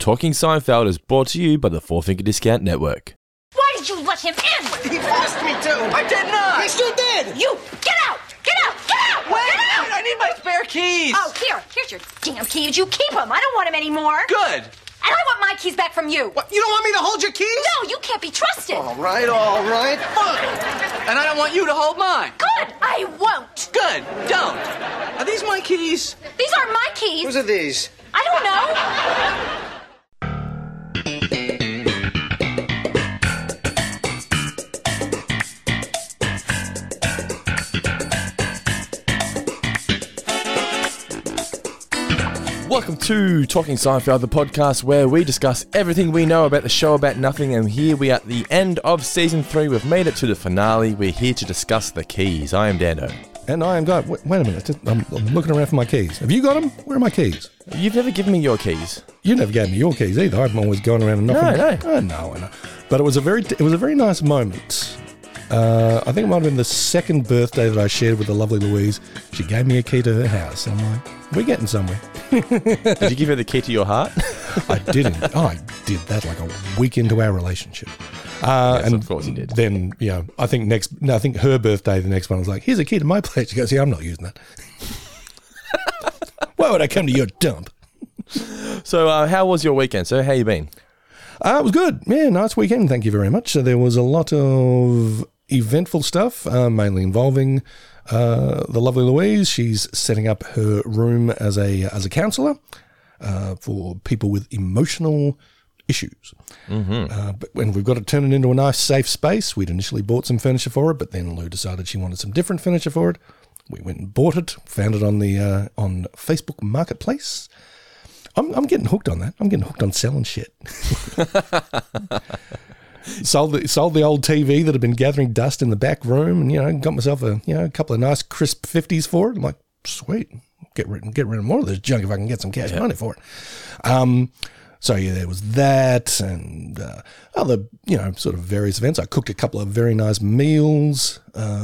Talking Seinfeld is brought to you by the Four Finger Discount Network. Why did you let him in? He forced me to. I did not. He sure did. You, get out! Get out! Get out! Wait, Get out! I need my spare keys. Oh, here's your damn keys. You keep them. I don't want them anymore. Good. And I want my keys back from you. What, you don't want me to hold your keys? No, you can't be trusted. All right, fine. And I don't want you to hold mine. Good, I won't. Good, don't. Are these my keys? These aren't my keys. Whose are these? I don't know. Welcome to Talking Seinfeld, the podcast where we discuss everything we know about the show about nothing, and here we are at the end of Season 3. We've made it to the finale. We're here to discuss the keys. I am Dando. And I am God. Wait a minute. I'm looking around for my keys. Have you got them? Where are my keys? You've never given me your keys. You never gave me your keys either. I'm always going around and knocking. No. I know. But it was a very nice moment. I think it might have been the second birthday that I shared with the lovely Louise. She gave me a key to her house, and I'm like, we're getting somewhere. Did you give her the key to your heart? I didn't. I did that like a week into our relationship. Yes, and of course you did. Then, I think her birthday, the next one, I was like, here's a key to my place. She goes, yeah, I'm not using that. Why would I come to your dump? So, how was your weekend, sir? How you been? It was good. Yeah, nice weekend. Thank you very much. So there was a lot of eventful stuff, mainly involving the lovely Louise. She's setting up her room as a counsellor for people with emotional issues. But when we've got to turn it into a nice, safe space, we'd initially bought some furniture for it, but then Lou decided she wanted some different furniture for it. We went and bought it, found it on the on Facebook Marketplace. I'm getting hooked on that. I'm getting hooked on selling shit. Sold the old TV that had been gathering dust in the back room, and got myself a couple of nice crisp 50s for it. I'm like, sweet, get rid of more of this junk if I can get some cash money for it. So there was that, and other sort of various events. I cooked a couple of very nice meals,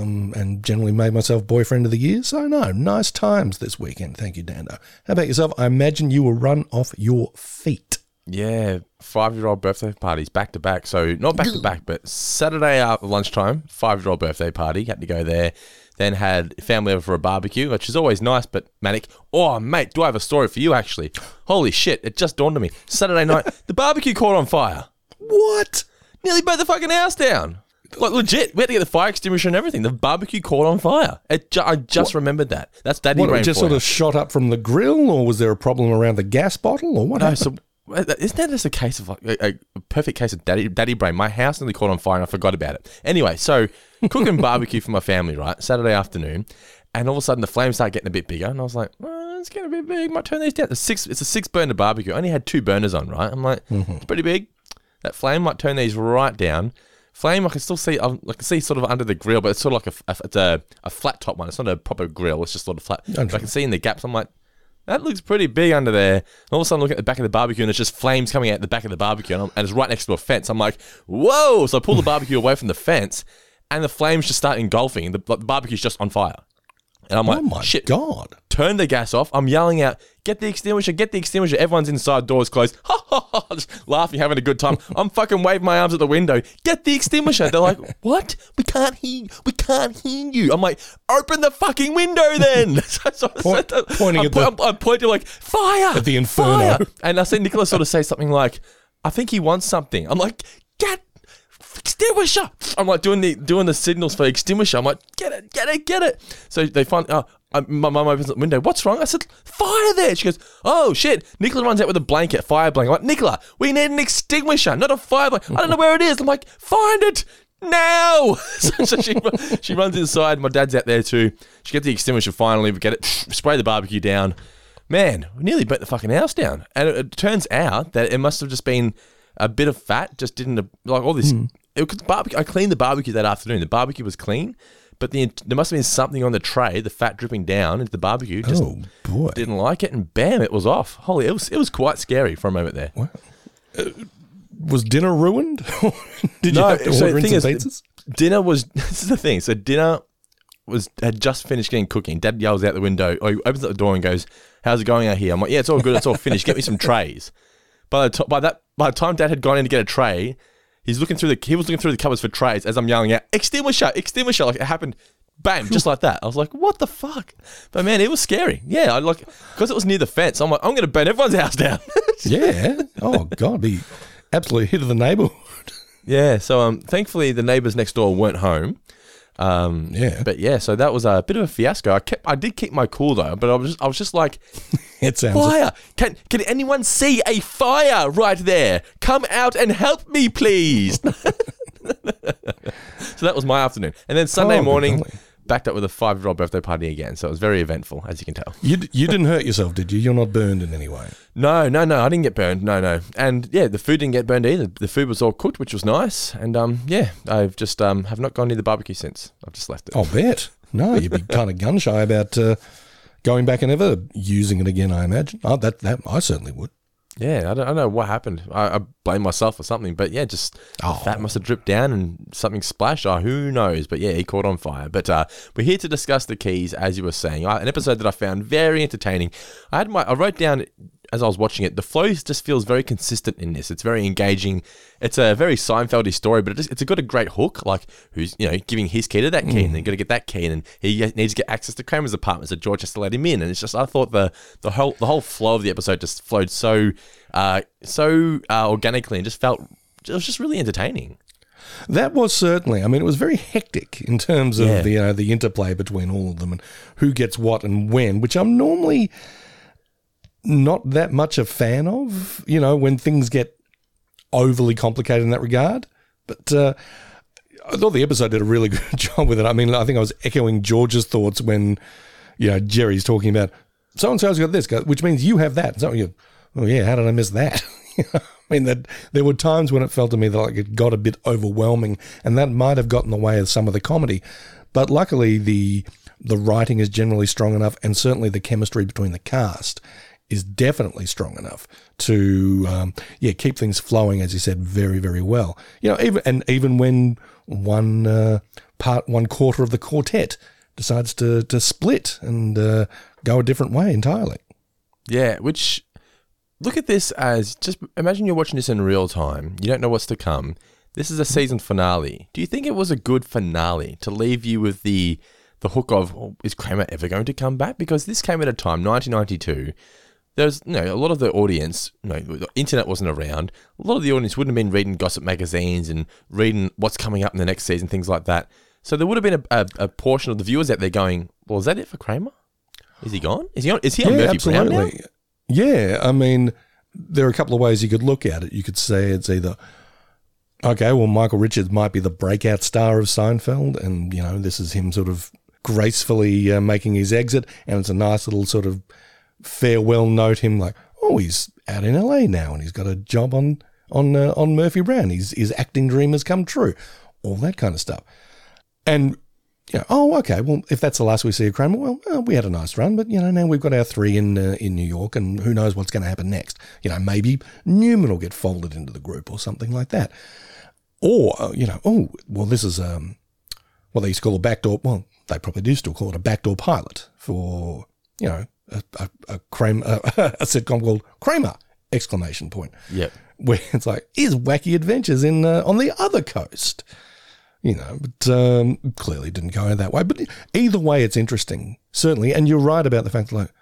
and generally made myself boyfriend of the year. So no, nice times this weekend. Thank you, Dando. How about yourself? I imagine you were run off your feet. Yeah, 5-year-old birthday parties back to back. So not back to back, but Saturday after lunchtime, 5-year-old birthday party. Had to go there. Then had family over for a barbecue, which is always nice, but manic. Oh, mate, do I have a story for you, actually? Holy shit, it just dawned on me. Saturday night, the barbecue caught on fire. What? Nearly burnt the fucking house down. Like, legit. We had to get the fire extinguisher and everything. The barbecue caught on fire. I just remembered that. That's Daddy What, brain it just for sort you. of shot up from the grill, or was there a problem around the gas bottle, or what No, happened? so isn't that just a case of like a perfect case of daddy brain? My house nearly caught on fire and I forgot about it. Anyway, so cooking barbecue for my family, right? Saturday afternoon, and all of a sudden the flames start getting a bit bigger, and I was like, it's getting a bit big. Might turn these down. It's a 6-burner barbecue. I only had 2 burners on, right? I'm like, it's pretty big. That flame might turn these right down. Flame, I can still see. I can see sort of under the grill, but it's sort of like a flat top one. It's not a proper grill. It's just sort of flat. But I can see in the gaps. I'm like, that looks pretty big under there. And all of a sudden, I look at the back of the barbecue, and there's just flames coming out the back of the barbecue, and it's right next to a fence. I'm like, whoa! So I pull the barbecue away from the fence, and the flames just start engulfing. The barbecue's just on fire. And I'm like, oh my shit. God. Turn the gas off. I'm yelling out, get the extinguisher, get the extinguisher. Everyone's inside, doors closed. Ha, ha, ha. Just laughing, having a good time. I'm fucking waving my arms at the window. Get the extinguisher. They're like, what? We can't hear you. I'm like, open the fucking window then. Pointing at I'm pointing like, fire. At the inferno. Fire. And I see Nicholas sort of say something like, I think he wants something. I'm like, get extinguisher. I'm like doing the signals for extinguisher. I'm like, get it. So they find, my mum opens the window. What's wrong? I said, fire there. She goes, oh shit. Nicola runs out with a blanket, fire blanket. I'm like, Nicola, we need an extinguisher, not a fire blanket. I don't know where it is. I'm like, find it now. so she runs inside. My dad's out there too. She gets the extinguisher finally. We get it, spray the barbecue down. Man, we nearly burnt the fucking house down. And it turns out that it must have just been a bit of fat, just didn't, like all this. I cleaned the barbecue that afternoon. The barbecue was clean, but there must have been something on the tray, the fat dripping down into the barbecue. Just didn't like it, and bam, it was off. Holy, it was quite scary for a moment there. Wow. Was dinner ruined? Did you have to order in some pizzas? Dinner was, this is the thing. So dinner had just finished getting cooking. Dad yells out the window, or he opens up the door and goes, how's it going out here? I'm like, yeah, it's all good. It's all finished. Get me some trays. by the time Dad had gone in to get a tray, he was looking through the cupboards for trays as I'm yelling out, extinguisher, like it happened. Bam, just like that. I was like, what the fuck? But man, it was scary. Yeah, because it was near the fence, I'm like, I'm going to burn everyone's house down. Yeah. Oh, God, the absolute hit of the neighbourhood. Yeah, so thankfully the neighbours next door weren't home. But yeah, so that was a bit of a fiasco. I did keep my cool though, but I was just like, it sounds fire! Can anyone see a fire right there? Come out and help me, please. So that was my afternoon, and then Sunday morning, backed up with a 5-year-old birthday party again. So it was very eventful, as you can tell. You didn't hurt yourself, did you? You're not burned in any way. No, I didn't get burned. No, and yeah, the food didn't get burned either. The food was all cooked, which was nice. And I've just have not gone near the barbecue since. I've just left it. I'll bet. No, you'd be kind of gun shy about going back and ever using it again, I imagine. Oh, that I certainly would. Yeah, I don't know what happened. I blame myself for something, but yeah, just fat must have dripped down and something splashed. Who knows? But yeah, he caught on fire. But we're here to discuss the keys, as you were saying. An episode that I found very entertaining. I wrote down as I was watching it, the flow just feels very consistent in this. It's very engaging. It's a very Seinfeld-y story, but it's got a great hook, like who's giving his key to that key, and then got to get that key, and then he needs to get access to Kramer's apartment, so George has to let him in. And it's just, I thought the whole flow of the episode just flowed so organically, and it was just really entertaining. That was certainly. I mean, it was very hectic in terms of the interplay between all of them and who gets what and when, which I'm normally not that much a fan of, when things get overly complicated in that regard. But I thought the episode did a really good job with it. I mean, I think I was echoing George's thoughts when, Jerry's talking about, so-and-so's got this, which means you have that. So oh yeah, how did I miss that? I mean, that there were times when it felt to me that it got a bit overwhelming, and that might have gotten in the way of some of the comedy. But luckily, the writing is generally strong enough, and certainly the chemistry between the cast is definitely strong enough to keep things flowing, as you said, very, very well. Even when one quarter of the quartet decides to split and go a different way entirely. Yeah, which, look at this as, just imagine you're watching this in real time. You don't know what's to come. This is a season finale. Do you think it was a good finale to leave you with the hook of, is Kramer ever going to come back? Because this came at a time, 1992. There's a lot of the audience, the internet wasn't around. A lot of the audience wouldn't have been reading gossip magazines and reading what's coming up in the next season, things like that. So there would have been a portion of the viewers out there going, well, is that it for Kramer? Is he gone? Is he on Murphy absolutely. Brown now? Yeah, I mean, there are a couple of ways you could look at it. You could say it's either, okay, well, Michael Richards might be the breakout star of Seinfeld, and, this is him sort of gracefully making his exit, and it's a nice little sort of farewell note, him like, oh, he's out in LA now and he's got a job on Murphy Brown. His acting dream has come true. All that kind of stuff. And, oh, okay, well, if that's the last we see of Kramer, well, we had a nice run, but, now we've got our 3 in New York, and who knows what's going to happen next. Maybe Newman will get folded into the group or something like that. Or, this is what they used to call a backdoor, well, they probably do still call it a backdoor pilot for, a sitcom called Kramer! ! Yep. Where it's like, his wacky adventures in on the other coast. But clearly didn't go that way. But either way, it's interesting, certainly. And you're right about the fact that,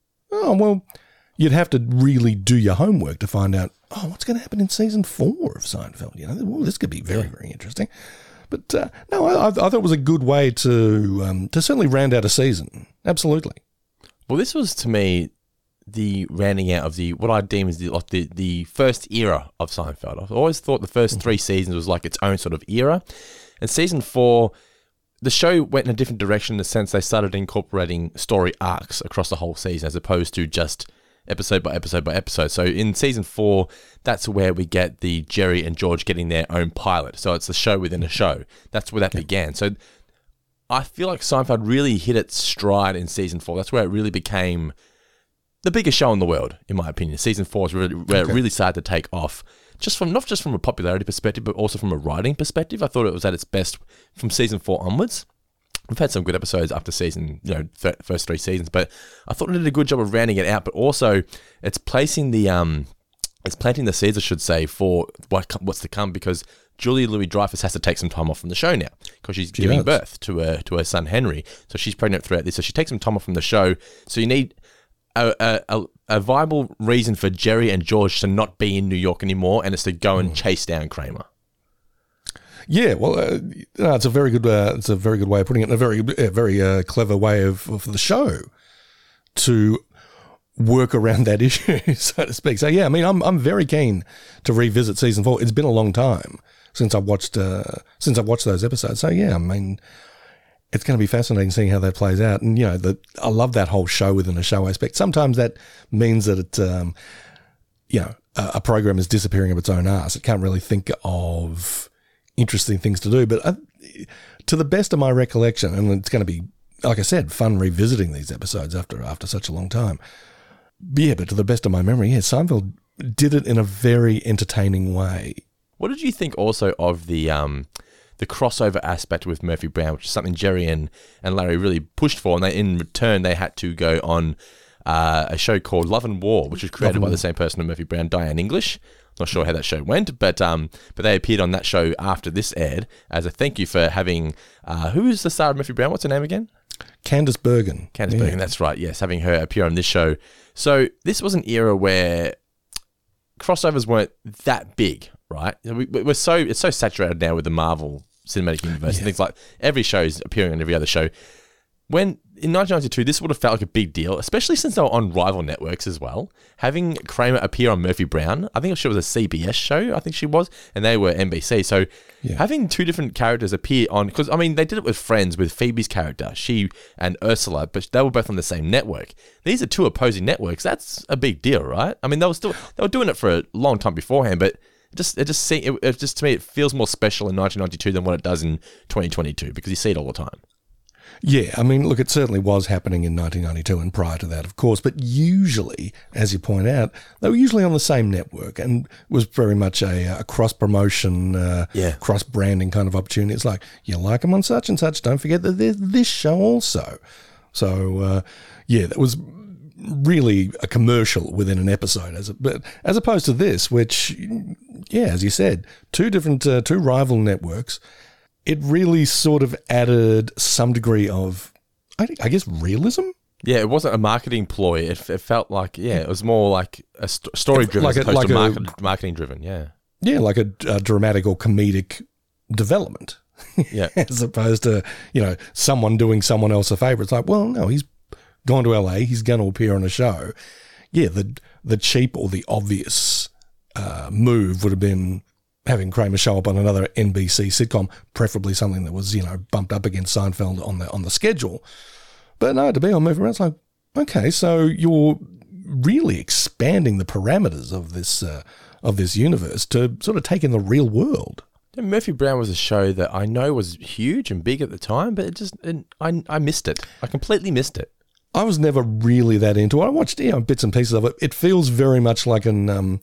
you'd have to really do your homework to find out, what's going to happen in season 4 of Seinfeld? This could be very, very interesting. But no, I thought it was a good way to certainly round out a season. Absolutely. Well, this was, to me, the rounding out of what I deem as the first era of Seinfeld. I've always thought the first 3 seasons was like its own sort of era. And season 4, the show went in a different direction in the sense they started incorporating story arcs across the whole season as opposed to just episode by episode by episode. So in season 4, that's where we get the Jerry and George getting their own pilot. So it's a show within a show. That's where that began. So I feel like Seinfeld really hit its stride in season 4. That's where it really became the biggest show in the world, in my opinion. Season 4 is really where it really started to take off. Not just from a popularity perspective, but also from a writing perspective. I thought it was at its best from season 4 onwards. We've had some good episodes after season, first 3 seasons, but I thought it did a good job of rounding it out. But also, it's placing the it's planting the seeds, I should say, for what's to come, because Julia Louis-Dreyfus has to take some time off from the show now because she's giving birth to her son Henry. So she's pregnant throughout this. So she takes some time off from the show. So you need a viable reason for Jerry and George to not be in New York anymore, and it's to go and chase down Kramer. Yeah, well, it's a very good way of putting it, and a very clever way of the show to work around that issue, so to speak. So yeah, I mean, I'm very keen to revisit season 4. It's been a long time since I've watched those episodes. So yeah, I mean, it's going to be fascinating seeing how that plays out. And I love that whole show within a show aspect. Sometimes that means that it, a program is disappearing of its own arse. It can't really think of interesting things to do. But to the best of my recollection, and it's going to be, like I said, fun revisiting these episodes after such a long time. Yeah, but to the best of my memory, Seinfeld did it in a very entertaining way. What did you think also of the crossover aspect with Murphy Brown, which is something Jerry and Larry really pushed for, and in return they had to go on a show called Love and War, which was created by the same person as Murphy Brown, Diane English. Not sure how that show went, but they appeared on that show after this aired as a thank you for having who is the star of Murphy Brown? What's her name again? Candice Bergen. Bergen, that's right. Yes, having her appear on this show. So this was an era where crossovers weren't that big, right? It's so saturated now with the Marvel Cinematic Universe and things like every show is appearing on every other show. When in 1992, this would have felt like a big deal, especially since they were on rival networks as well. Having Kramer appear on Murphy Brown, I think she was a CBS show, I think she was, and they were NBC. So having two different characters appear on, because I mean, they did it with Friends with Phoebe's character, she and Ursula, but they were both on the same network. These are two opposing networks. That's a big deal, right? I mean, they were doing it for a long time beforehand, but it just to me, it feels more special in 1992 than what it does in 2022 because you see it all the time. Yeah, I mean, look, it certainly was happening in 1992 and prior to that, of course, but usually, as you point out, they were usually on the same network and was very much a cross-promotion, cross-branding kind of opportunity. It's like, you like them on such and such, don't forget that there's this show also. So, that was really a commercial within an episode, as opposed to this, which, as you said, two rival networks. It really sort of added some degree of, I guess, realism. Yeah, it wasn't a marketing ploy. It felt like, it was more like a story-driven as opposed to marketing-driven, Yeah, like a dramatic or comedic development. Yeah. As opposed to, someone doing someone else a favour. It's like, well, no, he's gone to LA. He's going to appear on a show. Yeah, the cheap or the obvious move would have been having Kramer show up on another NBC sitcom, preferably something that was, bumped up against Seinfeld on the schedule. But no, to be on Murphy Brown, it's like, okay, so you're really expanding the parameters of this universe to sort of take in the real world. Murphy Brown was a show that I know was huge and big at the time, but I missed it. I completely missed it. I was never really that into it. I watched bits and pieces of it. It feels very much like an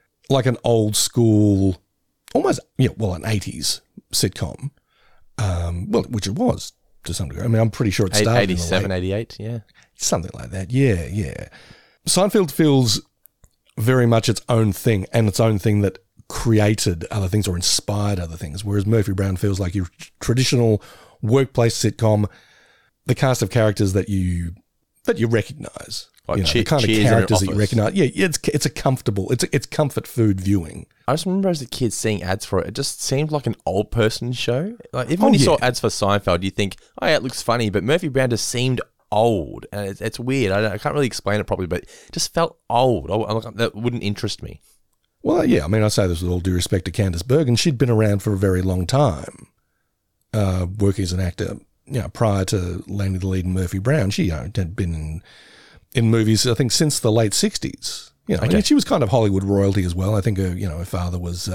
old school, almost, an 80s sitcom, which it was to some degree. I mean, I'm pretty sure it started 87, 88, yeah. Something like that, yeah. Seinfeld feels very much its own thing, and its own thing that created other things or inspired other things, whereas Murphy Brown feels like your traditional workplace sitcom, the cast of characters that you recognise. Like the kind of characters that you recognise. Yeah, it's a comfortable, it's comfort food viewing. I just remember as a kid seeing ads for it. It just seemed like an old person show. Like even when you saw ads for Seinfeld, you think, oh yeah, it looks funny, but Murphy Brown just seemed old, and it's weird. I can't really explain it properly, but it just felt old. That wouldn't interest me. Well, yeah, I mean, I say this with all due respect to Candice Bergen. She'd been around for a very long time, working as an actor. Prior to landing the lead in Murphy Brown, she had been in movies, I think, since the late 60s. I mean, she was kind of Hollywood royalty as well. I think her father was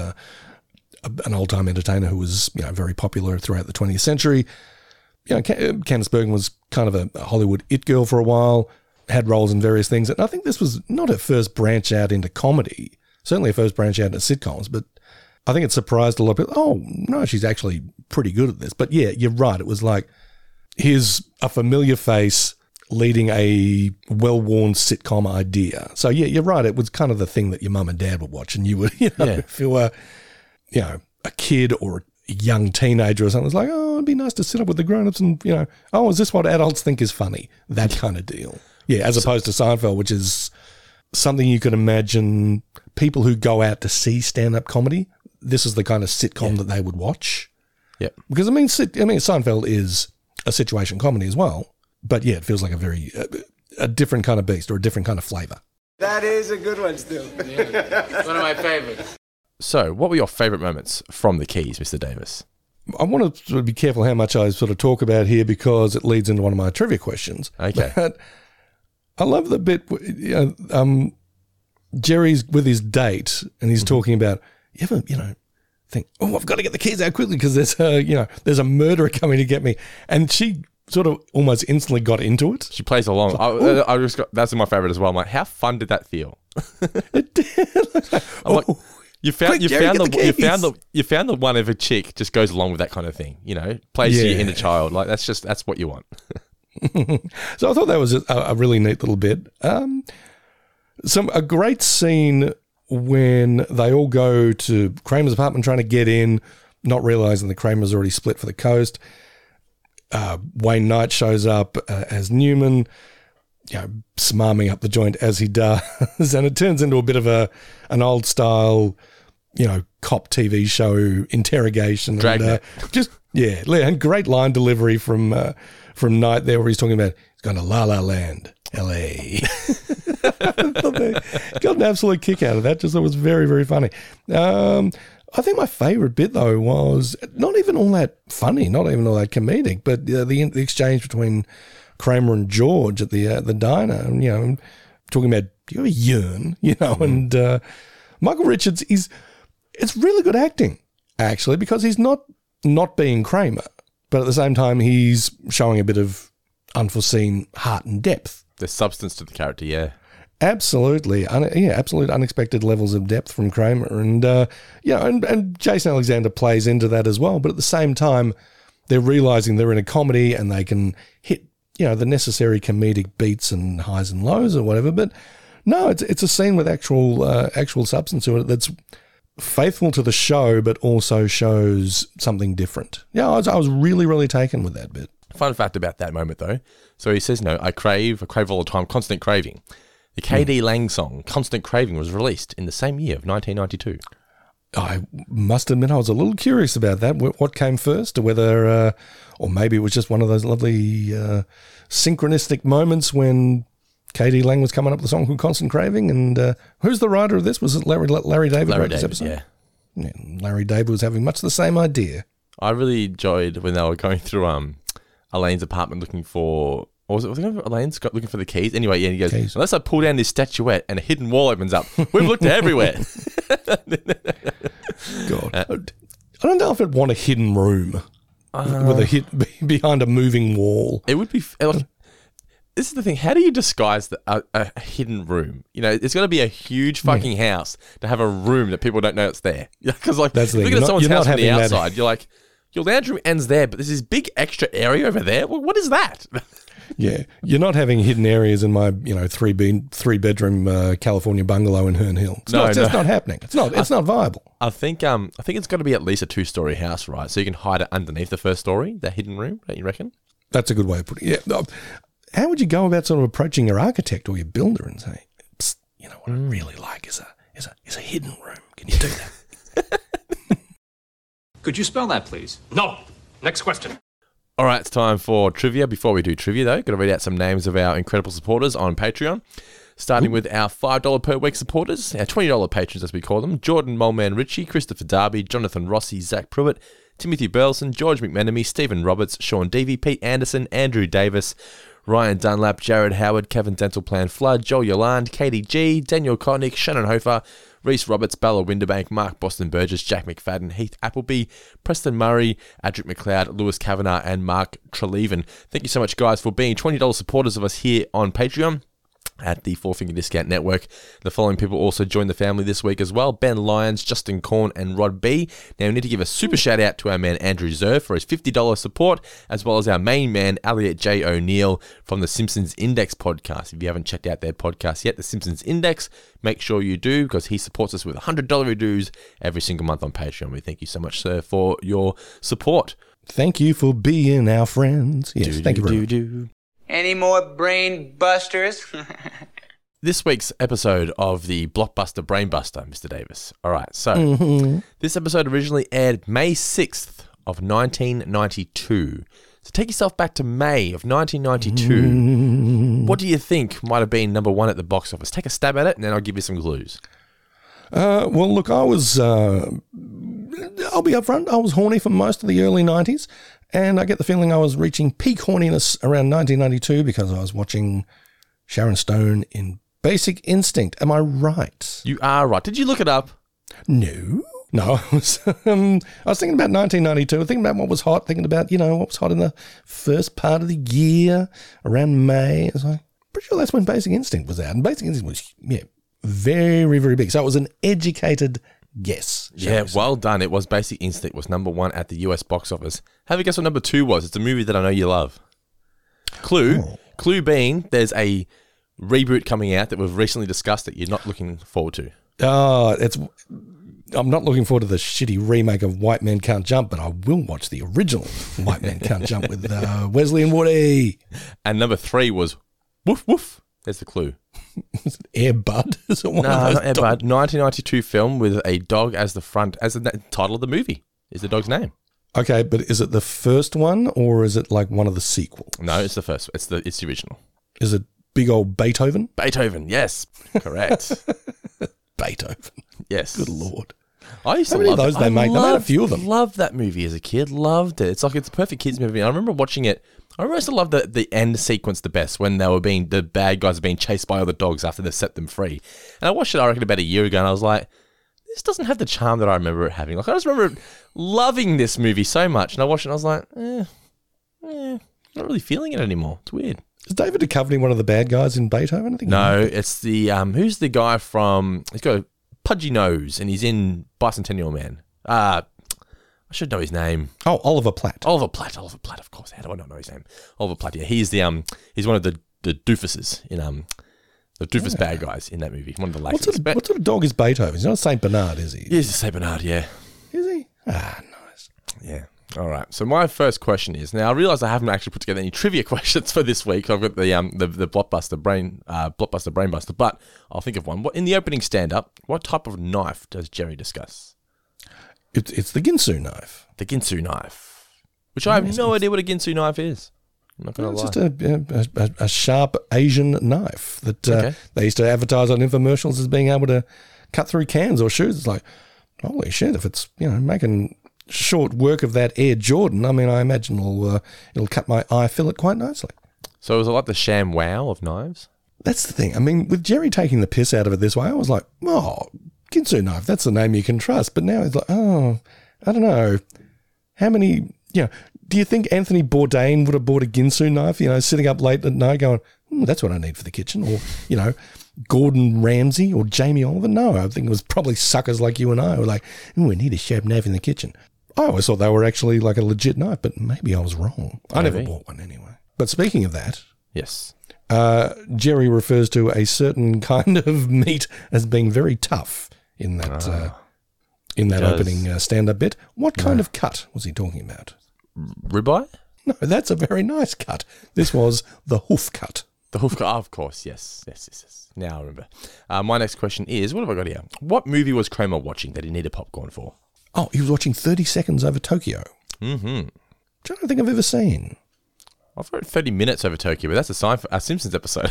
an old-time entertainer who was, very popular throughout the 20th century. Candice Bergen was kind of a Hollywood it girl for a while, had roles in various things. And I think this was not her first branch out into comedy, certainly her first branch out into sitcoms, but I think it surprised a lot of people. Oh, no, she's actually pretty good at this. But yeah, you're right. It was like, here's a familiar face. leading a well-worn sitcom idea. So yeah, you're right. It was kind of the thing that your mum and dad would watch, and you would, if you were, a kid or a young teenager or something, it's like, oh, it'd be nice to sit up with the grown-ups and, oh, is this what adults think is funny? That kind of deal. Yeah, as opposed to Seinfeld, which is something you could imagine people who go out to see stand-up comedy, this is the kind of sitcom that they would watch. Yeah. Because, Seinfeld is a situation comedy as well. But yeah, it feels like a different kind of beast or a different kind of flavour. That is a good one, Stu. Yeah. One of my favorites. So, what were your favourite moments from the Keys, Mr. Davis? I want to sort of be careful how much I sort of talk about here because it leads into one of my trivia questions. Okay. But I love the bit, Jerry's with his date and he's talking about, you ever, think, oh, I've got to get the keys out quickly because there's a murderer coming to get me. And she sort of almost instantly got into it. She plays along. That's my favourite as well. I'm like, how fun did that feel? It did. I'm like, you found the one if a chick just goes along with that kind of thing. Plays to your inner child. Like that's what you want. So I thought that was a really neat little bit. A great scene when they all go to Kramer's apartment trying to get in, not realising that Kramer's already split for the coast. Wayne Knight shows up as Newman, smarming up the joint as he does, and it turns into a bit of an old style, cop TV show interrogation. Dragnet. And great line delivery from Knight there, where he's talking about he's going to La La Land, L.A. Got an absolute kick out of that. Just thought it was very, very funny. I think my favourite bit, though, was not even all that funny, not even all that comedic, but the exchange between Kramer and George at the diner, and, talking about, do you ever yearn? And Michael Richards, it's really good acting, actually, because he's not being Kramer, but at the same time, he's showing a bit of unforeseen heart and depth. There's substance to the character, yeah. Absolutely. Absolute unexpected levels of depth from Kramer. And, and Jason Alexander plays into that as well. But at the same time, they're realising they're in a comedy and they can hit, the necessary comedic beats and highs and lows or whatever. But no, it's a scene with actual substance to it that's faithful to the show, but also shows something different. Yeah, I was really, really taken with that bit. Fun fact about that moment, though. So he says, I crave all the time, constant craving. The K.D. Lang song, Constant Craving, was released in the same year of 1992. I must admit I was a little curious about that, what came first, or whether, or maybe it was just one of those lovely synchronistic moments when K.D. Lang was coming up with a song called Constant Craving, and who's the writer of this? Was it Larry David? Larry David, yeah. Larry David was having much the same idea. I really enjoyed when they were going through Elaine's apartment looking for... Or was it Elaine's looking for the keys? Anyway, yeah, he goes, keys. Unless I pull down this statuette and a hidden wall opens up. We've looked everywhere. God. I don't know if I'd want a hidden room with behind a moving wall. It would be... this is the thing. How do you disguise a hidden room? It's got to be a huge fucking house to have a room that people don't know it's there. Because, that's the thing. Look at someone's house from the outside. You're like, your lounge room ends there, but there's this big extra area over there. Well, what is that? Yeah, you're not having hidden areas in my, three bedroom California bungalow in Herne Hill. It's not happening. It's not viable. I think it's got to be at least a 2-story house, right? So you can hide it underneath the first story, that hidden room. Don't you reckon? That's a good way of putting it. Yeah. How would you go about sort of approaching your architect or your builder and say, what I really like is a hidden room. Can you do that? Could you spell that, please? No. Next question. All right, it's time for trivia. Before we do trivia, though, got to read out some names of our incredible supporters on Patreon. Starting with our $5 per week supporters, our $20 patrons, as we call them: Jordan Moleman Ritchie, Christopher Darby, Jonathan Rossi, Zach Pruitt, Timothy Burleson, George McMenemy, Stephen Roberts, Sean Devey, Pete Anderson, Andrew Davis, Ryan Dunlap, Jared Howard, Kevin Dental Plan Flood, Joel Yolande, Katie G, Daniel Kotnick, Shannon Hofer, Reese Roberts, Bella Winterbank, Mark Boston Burgess, Jack McFadden, Heath Appleby, Preston Murray, Adric McLeod, Lewis Kavanagh, and Mark Treleven. Thank you so much, guys, for being $20 supporters of us here on Patreon. at the Four Finger Discount Network. The following people also joined the family this week as well: Ben Lyons, Justin Korn, and Rod B. Now, we need to give a super shout out to our man Andrew Zer for his $50 support, as well as our main man Elliot J. O'Neill from the Simpsons Index podcast. If you haven't checked out their podcast yet, the Simpsons Index, make sure you do, because he supports us with $100 dues every single month on Patreon. We thank you so much, sir, for your support. Thank you for being our friends. Yes, thank you very much. Any more brain busters? This week's episode of the Blockbuster Brainbuster, Mr. Davis. All right, so this episode originally aired May 6th of 1992. So take yourself back to May of 1992. What do you think might have been number one at the box office? Take a stab at it, and then I'll give you some clues. Well, look, I was, I'll be upfront, I was horny for most of the early 90s. And I get the feeling I was reaching peak horniness around 1992 because I was watching Sharon Stone in Basic Instinct. Am I right? You are right. Did you look it up? No, I was thinking about 1992, thinking about what was hot, thinking about, what was hot in the first part of the year, around May. I was like, pretty sure that's when Basic Instinct was out. And Basic Instinct was, very, very big. So it was an educated guess. Yeah, well done. It was Basic Instinct was number one at the US box office. Have a guess what number two was. It's a movie that I know you love. Clue being there's a reboot coming out that we've recently discussed that you're not looking forward to. I'm not looking forward to the shitty remake of White Men Can't Jump, but I will watch the original White Men Can't Jump with Wesley and Woody. And number three was Woof Woof. There's the clue. Air Bud? Is it one no, of those not Air Bud. 1992 film with a dog as the title of the movie is the dog's name. Okay, but is it the first one or is it like one of the sequels? No, it's the first. It's the original. Is it big old Beethoven? Beethoven, yes, correct. Beethoven. Yes. Good Lord. I used to How many love of those they made? They made a few of them. Loved that movie as a kid. Loved it. It's a perfect kids movie. I remember watching it. I always loved the end sequence the best when the bad guys are being chased by other dogs after they've set them free. And I watched it, I reckon, about a year ago, and I was like, this doesn't have the charm that I remember it having. Like, I just remember loving this movie so much, and I watched it, and I was like, not really feeling it anymore. It's weird. Is David Duchovny one of the bad guys in Beethoven? I think no, it's the who's the guy from? He's got a pudgy nose, and he's in Bicentennial Man. I should know his name. Oh, Oliver Platt. Oliver Platt, of course. How do I not know his name? Oliver Platt. Yeah, he's he's one of the doofuses in the doofus bad guys in that movie. One of the lackeys. What sort of dog is Beethoven? He's not a Saint Bernard, is he? He's a Saint Bernard, yeah. Is he? Nice. Yeah. All right. So my first question is, now I realise I haven't actually put together any trivia questions for this week. I've got the Blockbuster Brainbuster, but I'll think of one. In the opening stand-up, what type of knife does Jerry discuss? It's the Ginsu knife. The Ginsu knife, which I have no idea what a Ginsu knife is. I'm not going to lie. It's just a sharp Asian knife that they used to advertise on infomercials as being able to cut through cans or shoes. It's like, holy shit, if it's making short work of that Air Jordan, I mean, I imagine it'll cut my eye fillet quite nicely. So is it like the Sham Wow of knives? That's the thing. I mean, with Jerry taking the piss out of it this way, I was like, oh, Ginsu knife, that's the name you can trust. But now it's like, oh, I don't know. How many, do you think Anthony Bourdain would have bought a Ginsu knife, sitting up late at night going, that's what I need for the kitchen? Or, Gordon Ramsay or Jamie Oliver? No, I think it was probably suckers like you and I who were like, we need a sharp knife in the kitchen. I always thought they were actually like a legit knife, but maybe I was wrong. I never bought one anyway. But speaking of that. Yes. Jerry refers to a certain kind of meat as being very tough in that opening stand-up bit. What kind of cut was he talking about? Ribeye? No, that's a very nice cut. This was the hoof cut. The hoof cut, of course, yes. Now I remember. My next question is, what have I got here? What movie was Kramer watching that he needed popcorn for? Oh, he was watching 30 Seconds Over Tokyo. Mm-hmm. Which I don't think I've ever seen. I've heard 30 Minutes Over Tokyo, but that's a sign for our Simpsons episode.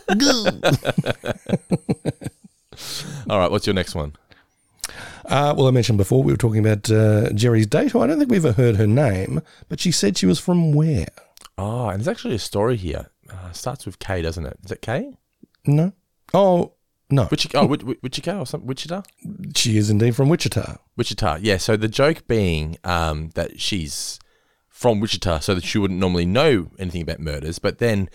All right, what's your next one? Well, I mentioned before we were talking about Jerry's date, who I don't think we ever heard her name, but she said she was from where? Oh, and there's actually a story here. Starts with K, doesn't it? Is it K? No. Oh, no. Wichita or something? Wichita? She is indeed from Wichita. Wichita, yeah. So the joke being that she's from Wichita so that she wouldn't normally know anything about murders, but then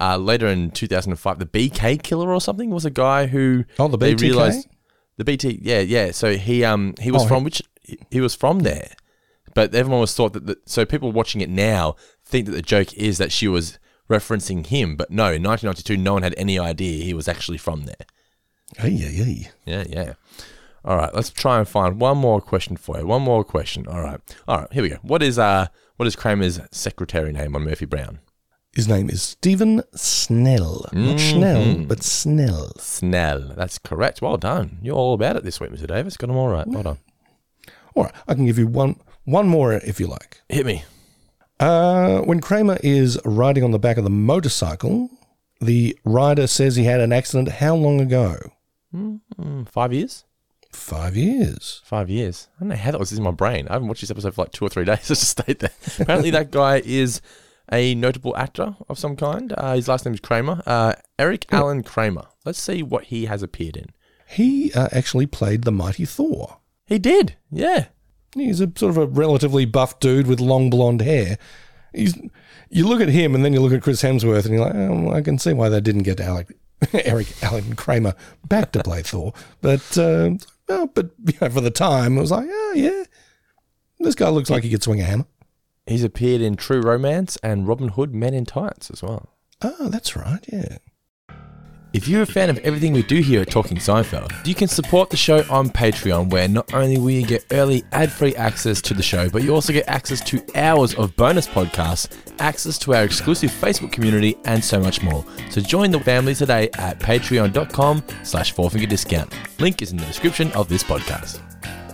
later in 2005, the BK killer or something was a guy who the they BTK? realized the BT. Yeah. So he was he was from there, but everyone was thought that so people watching it now think that the joke is that she was referencing him, but no, in 1992, no one had any idea he was actually from there. Hey. Yeah. All right, let's try and find one more question for you. One more question. All right, here we go. What is Kramer's secretary name on Murphy Brown? His name is Stephen Snell. Not Schnell, but Snell. Snell. That's correct. Well done. You're all about it this week, Mr. Davis. Got them all right. Well done. All right, I can give you one more if you like. Hit me. When Kramer is riding on the back of the motorcycle, the rider says he had an accident how long ago? 5 years? 5 years. 5 years. I don't know how that was in my brain. I haven't watched this episode for like 2 or 3 days. I just stayed there. Apparently that guy is a notable actor of some kind. His last name is Kramer. Eric Allen Kramer. Let's see what he has appeared in. He actually played the mighty Thor. He did, yeah. He's a sort of a relatively buff dude with long blonde hair. You look at him and then you look at Chris Hemsworth and you're like, oh, I can see why they didn't get Eric Allen Kramer back to play Thor. But for the time, it was like, oh, yeah, this guy looks like he could swing a hammer. He's appeared in True Romance and Robin Hood Men in Tights as well. Oh, that's right, yeah. If you're a fan of everything we do here at Talking Seinfeld, you can support the show on Patreon, where not only will you get early ad-free access to the show, but you also get access to hours of bonus podcasts, access to our exclusive Facebook community, and so much more. So join the family today at patreon.com/fourfingerdiscount. Link is in the description of this podcast.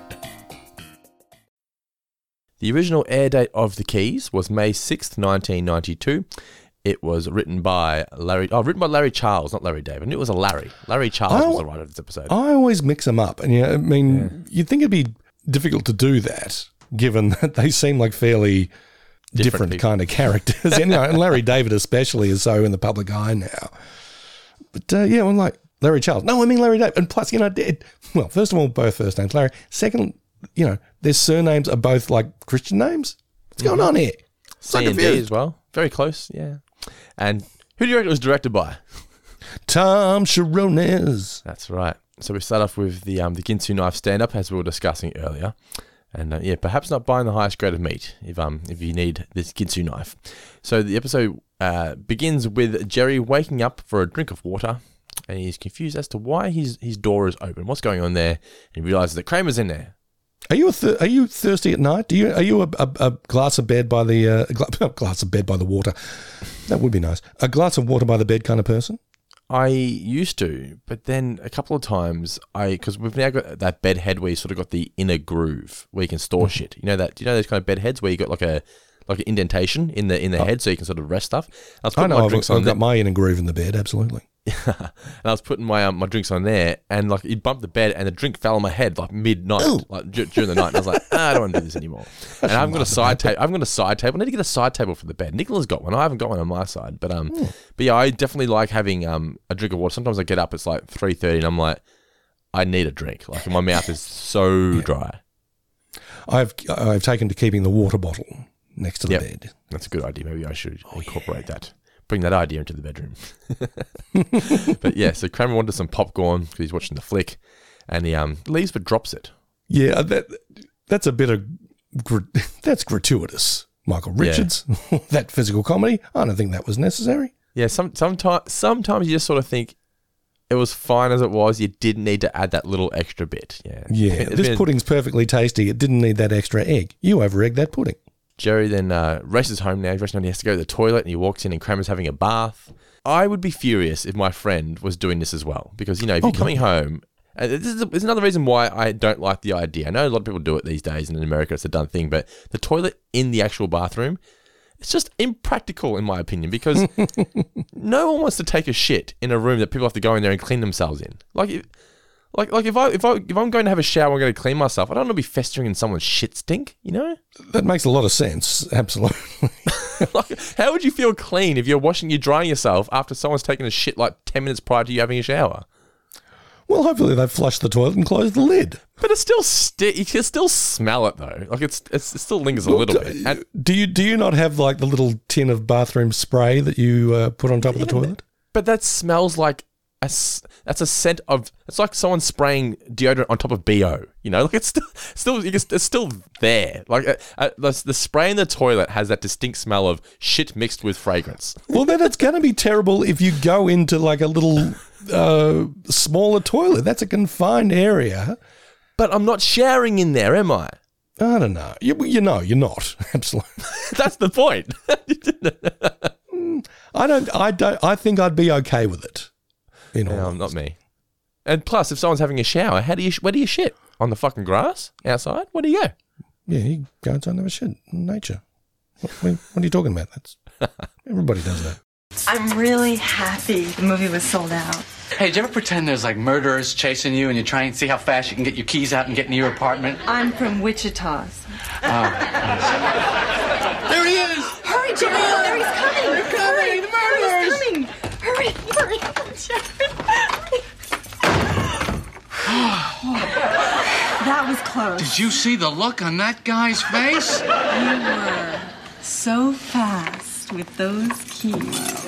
The original air date of The Keys was May 6th, 1992. It was written by Larry Charles, not Larry David. I knew it was a Larry. Larry Charles was the writer of this episode. I always mix them up. And you'd think it'd be difficult to do that, given that they seem like fairly different kind of characters. And Larry David especially is so in the public eye now. But I'm like, Larry Charles. No, I mean Larry David. And plus, well, first of all, both first names Larry. Second, their surnames are both like Christian names. What's going on here? C&D as well. Very close, yeah. And who do you reckon it was directed by? Tom Sharones. That's right. So we start off with the Ginsu knife stand-up, as we were discussing earlier. And perhaps not buying the highest grade of meat if you need this Ginsu knife. So the episode begins with Jerry waking up for a drink of water, and he's confused as to why his door is open. What's going on there? And he realizes that Kramer's in there. Are you thirsty at night? Are you a glass of bed by the glass of bed by the water? That would be nice. A glass of water by the bed kind of person? I used to, but then a couple of times because we've now got that bed head where you sort of got the inner groove where you can store shit. You know that? Do you know those kind of bed heads where you got like an indentation in the head so you can sort of rest stuff? I know. I've got my inner groove in the bed. Absolutely. And I was putting my drinks on there, and like it bumped the bed, and the drink fell on my head like midnight, like during the night. And I was like, I don't want to do this anymore. And I've got a side table. I've got a side table. I need to get a side table for the bed. Nicola's got one. I haven't got one on my side, but yeah, I definitely like having a drink of water. Sometimes I get up, it's like 3:30, and I'm like, I need a drink. Like my mouth is so dry. I've taken to keeping the water bottle next to the bed. That's a good idea. Maybe I should incorporate that. Bring that idea into the bedroom. But yeah, so Kramer wanted some popcorn because he's watching the flick, and he leaves but drops it. Yeah, that's a bit of that's gratuitous. Michael Richards, that physical comedy. I don't think that was necessary. Yeah, sometimes you just sort of think it was fine as it was. You didn't need to add that little extra bit. Yeah. This pudding's perfectly tasty. It didn't need that extra egg. You over-egged that pudding. Jerry then races home now. He's racing home. He has to go to the toilet, and he walks in, and Kramer's having a bath. I would be furious if my friend was doing this as well, because if you're coming home, this is another reason why I don't like the idea. I know a lot of people do it these days, and in America it's a done thing, but the toilet in the actual bathroom, it's just impractical in my opinion, because no one wants to take a shit in a room that people have to go in there and clean themselves in. Like if I'm going to have a shower, I'm going to clean myself. I don't want to be festering in someone's shit stink, That makes a lot of sense. Absolutely. Like, how would you feel clean if you're drying yourself after someone's taken a shit like 10 minutes prior to you having a shower? Well, hopefully they've flushed the toilet and closed the lid. But it's still you can still smell it though. Like it still lingers a little bit. And Do you not have like the little tin of bathroom spray that you put on top of the toilet? but that smells like that's a scent of. It's like someone spraying deodorant on top of BO. You know, like it's still there. Like the spray in the toilet has that distinct smell of shit mixed with fragrance. Well, then it's going to be terrible if you go into like a little smaller toilet. That's a confined area. But I'm not showering in there, am I? I don't know. You know, you're not. Absolutely. That's the point. I think I'd be okay with it. No, not me. And plus, if someone's having a shower, where do you shit? On the fucking grass? Outside? Where do you go? Yeah, you go outside and have a shit in nature. What are you talking about? Everybody does that. I'm really happy the movie was sold out. Hey, did you ever pretend there's like murderers chasing you and you're trying to see how fast you can get your keys out and get into your apartment? I'm from Wichita. There he is! Hurry, Jerry! There he's coming! They're coming! The murderers! He's coming! Hurry! Jerry! That was close. Did you see the look on that guy's face? You were so fast with those keys.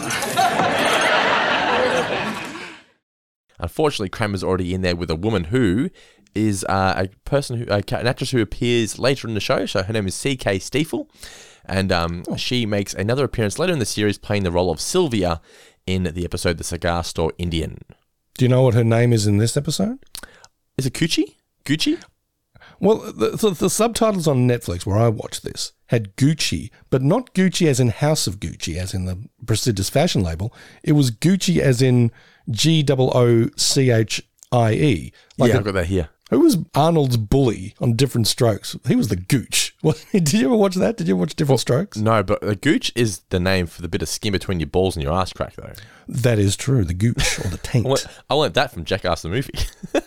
Unfortunately, Kramer's already in there with a woman who is an actress who appears later in the show. So her name is C.K. Stiefel, and she makes another appearance later in the series, playing the role of Sylvia in the episode "The Cigar Store Indian." Do you know what her name is in this episode? Is it Gucci? Gucci? Well, the subtitles on Netflix where I watched this had Gucci, but not Gucci as in House of Gucci, as in the prestigious fashion label. It was Gucci as in Goochie. Like I've got that here. Who was Arnold's bully on Different Strokes? He was the Gooch. Did you ever watch that? Did you ever watch Different Strokes? No, but the Gooch is the name for the bit of skin between your balls and your ass crack, though. That is true. The Gooch or the taint. I learned that from Jackass the movie.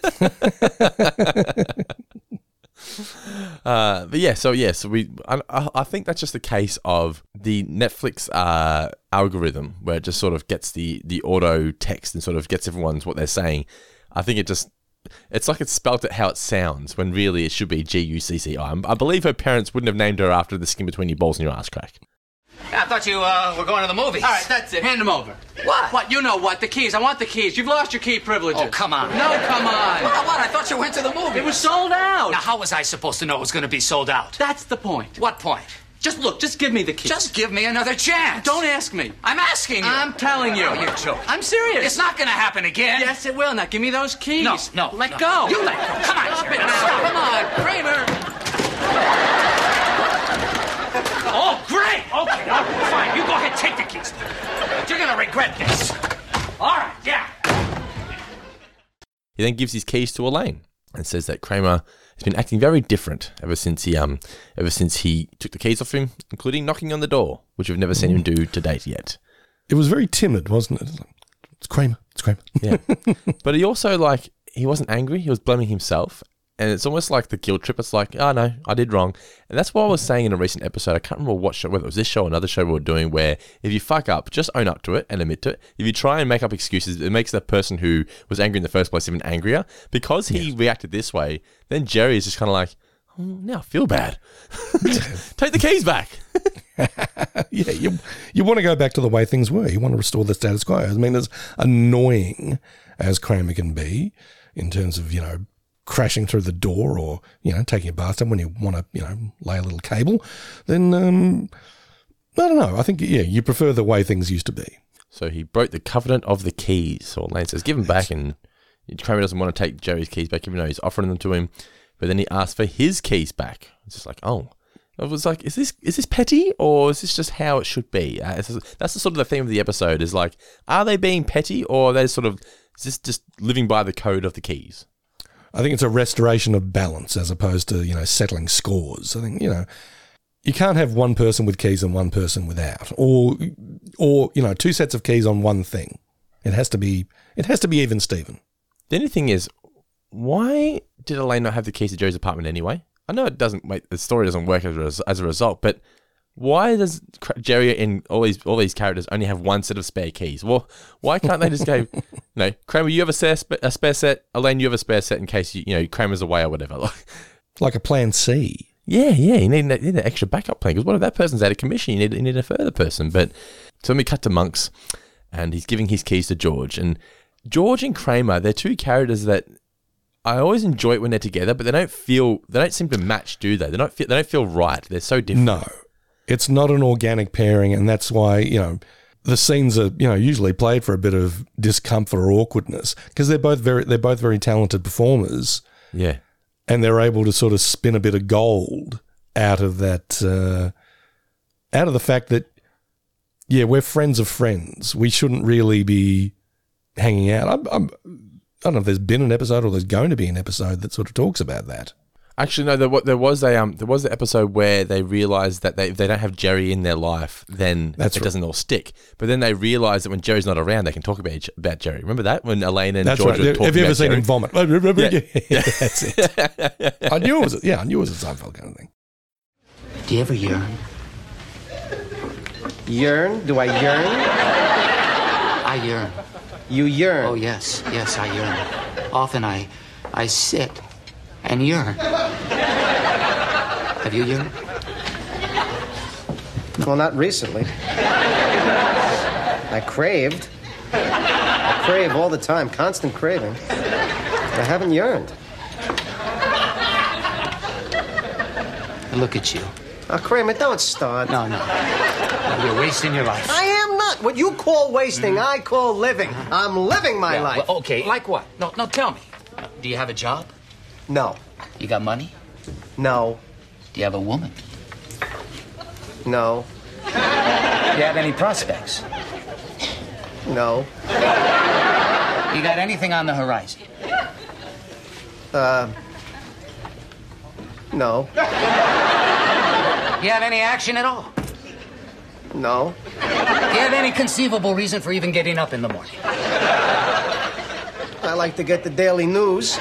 But yeah, so I think that's just a case of the Netflix algorithm where it just sort of gets the auto text and sort of gets everyone's what they're saying. I think it's like it's spelt it how it sounds when really it should be Gucci. I believe her parents wouldn't have named her after the skin between your balls and your ass crack. I thought you were going to the movies. All right, that's it. Hand them over. What? What? You know what? The keys. I want the keys. You've lost your key privileges. Oh, come on. No, come on. What? I thought you went to the movies. It was sold out. Now, how was I supposed to know it was going to be sold out? That's the point. What point? Just look. Just give me the keys. Just give me another chance. Don't ask me. I'm asking you. I'm telling you. Oh, you're joking. I'm serious. It's not going to happen again. Yes, it will. Now, give me those keys. No. Let go. You let go. Come on, Stop Jerry. it now. Stop. Come on, Kramer. Oh, great. Okay, fine. You go ahead. Take the keys. But you're going to regret this. All right, yeah. He then gives his keys to Elaine and says that Kramer has been acting very different ever since he took the keys off him, including knocking on the door, which we've never seen him do to date yet. It was very timid, wasn't it? It's Kramer. It's Kramer. Yeah. But he also, he wasn't angry. He was blaming himself. And it's almost like the guilt trip. It's like, oh no, I did wrong. And that's what I was saying in a recent episode. I can't remember what show, whether it was this show or another show we were doing, where if you fuck up, just own up to it and admit to it. If you try and make up excuses, it makes the person who was angry in the first place even angrier. Because he reacted this way, then Jerry is just kind of like, oh, now I feel bad. Take the keys back. Yeah, you want to go back to the way things were. You want to restore the status quo. I mean, as annoying as Kramer can be in terms of, crashing through the door or, taking a bathtub when you want to, lay a little cable, then, I don't know. I think, you prefer the way things used to be. So he broke the covenant of the keys. So Elaine says, give them back. And Kramer doesn't want to take Jerry's keys back, even though he's offering them to him. But then he asks for his keys back. It's just like, oh. I was like, is this petty or is this just how it should be? That's the sort of the theme of the episode is like, are they being petty or are they is this just living by the code of the keys? I think it's a restoration of balance as opposed to, settling scores. I think, you can't have one person with keys and one person without, or two sets of keys on one thing. It has to be even Steven. The only thing is, why did Elaine not have the keys to Jerry's apartment anyway? I know the story doesn't work as a result, but why does Jerry and all these characters only have one set of spare keys? Well, why can't they just go, Kramer, you have a spare set, Elaine, you have a spare set in case Kramer's away or whatever. Like a plan C. Yeah, you need an extra backup plan, because what if that person's out of commission? You need a further person. But so then we cut to Monks, and he's giving his keys to George. And George and Kramer, they're two characters that I always enjoy it when they're together, but they don't seem to match, do they? They don't feel right. They're so different. No, it's not an organic pairing, and that's why the scenes are usually played for a bit of discomfort or awkwardness, because they're both very talented performers. Yeah, and they're able to sort of spin a bit of gold out of that, out of the fact that we're friends of friends. We shouldn't really be hanging out. I don't know if there's been an episode or there's going to be an episode that sort of talks about that. Actually, no. There was the episode where they realised that if they don't have Jerry in their life, then it doesn't all stick. But then they realise that when Jerry's not around, they can talk about Jerry. Remember that when Elaine and George were talking Have you ever about seen Jerry? him vomit? That's it. I knew it was. I knew it was a Seinfeld kind of thing. Do you ever yearn? Yearn? Do I yearn? I yearn. You yearn? Oh, yes, I yearn. Often I sit and yearn. Have you yearned? Well, not recently. I craved. I crave all the time, constant craving. I haven't yearned. Look at you. Oh, Kramer, don't start. No. You're wasting your life. I am not. What you call wasting, I call living. I'm living my life. Well, okay, like what? No, tell me. Do you have a job? No. You got money? No. Do you have a woman? No. Do you have any prospects? No. You got anything on the horizon? No. You have any action at all? No. Do you have any conceivable reason for even getting up in the morning? I like to get the daily news.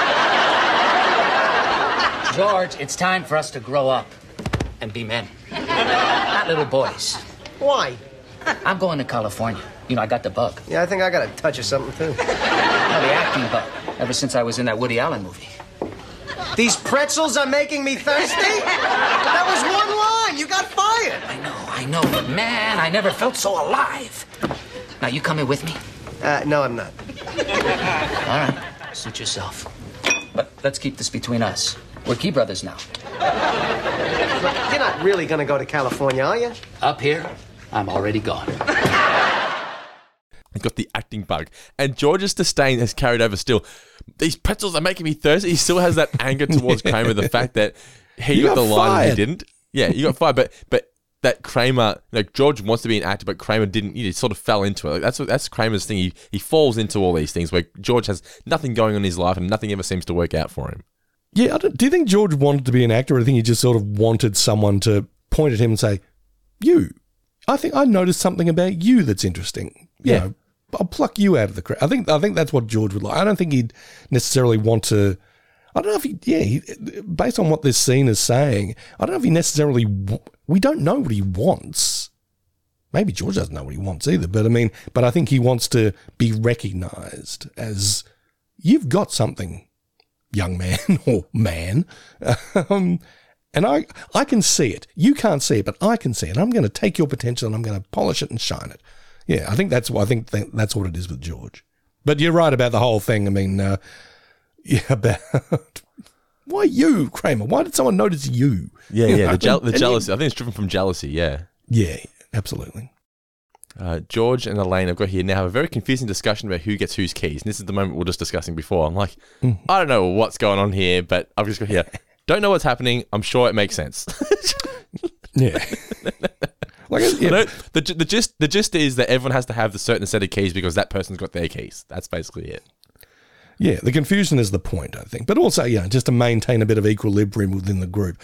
George, it's time for us to grow up and be men. Not little boys. Why? I'm going to California. I got the bug. Yeah, I think I got a touch of something, too. No, the acting bug. Ever since I was in that Woody Allen movie. These pretzels are making me thirsty? That was one line. You got fired. I know, but man, I never felt so alive. Now, you coming with me? No, I'm not. All right, suit yourself. But let's keep this between us. We're Key Brothers now. Look, you're not really going to go to California, are you? Up here, I'm already gone. He's got the acting bug. And George's disdain has carried over still. These pretzels are making me thirsty. He still has that anger towards Kramer, the fact that he got the line and he didn't. Yeah, you got fired, but that Kramer, George wants to be an actor, but Kramer didn't. He sort of fell into it. That's Kramer's thing. He falls into all these things where George has nothing going on in his life and nothing ever seems to work out for him. Yeah, do you think George wanted to be an actor, or do you think he just sort of wanted someone to point at him and say, "You, I think I noticed something about you that's interesting. I'll pluck you out of the crowd." I think that's what George would like. I don't think he'd necessarily want to. I don't know if he based on what this scene is saying, I don't know if he necessarily. We don't know what he wants. Maybe George doesn't know what he wants either. But I think he wants to be recognised as, you've got something, young man or man. And I can see it. You can't see it, but I can see it. I'm going to take your potential and I'm going to polish it and shine it. Yeah, I think that's what it is with George. But you're right about the whole thing. About why you, Kramer? Why did someone notice you? Yeah, the jealousy. I think it's driven from jealousy. Yeah, absolutely. George and Elaine have got here now have a very confusing discussion about who gets whose keys. And this is the moment we were just discussing before. I'm like, I don't know what's going on here, but I've just got here. Don't know what's happening. I'm sure it makes sense. Yeah. The gist is that everyone has to have the certain set of keys because that person's got their keys. That's basically it. Yeah, the confusion is the point, I think. But also, just to maintain a bit of equilibrium within the group.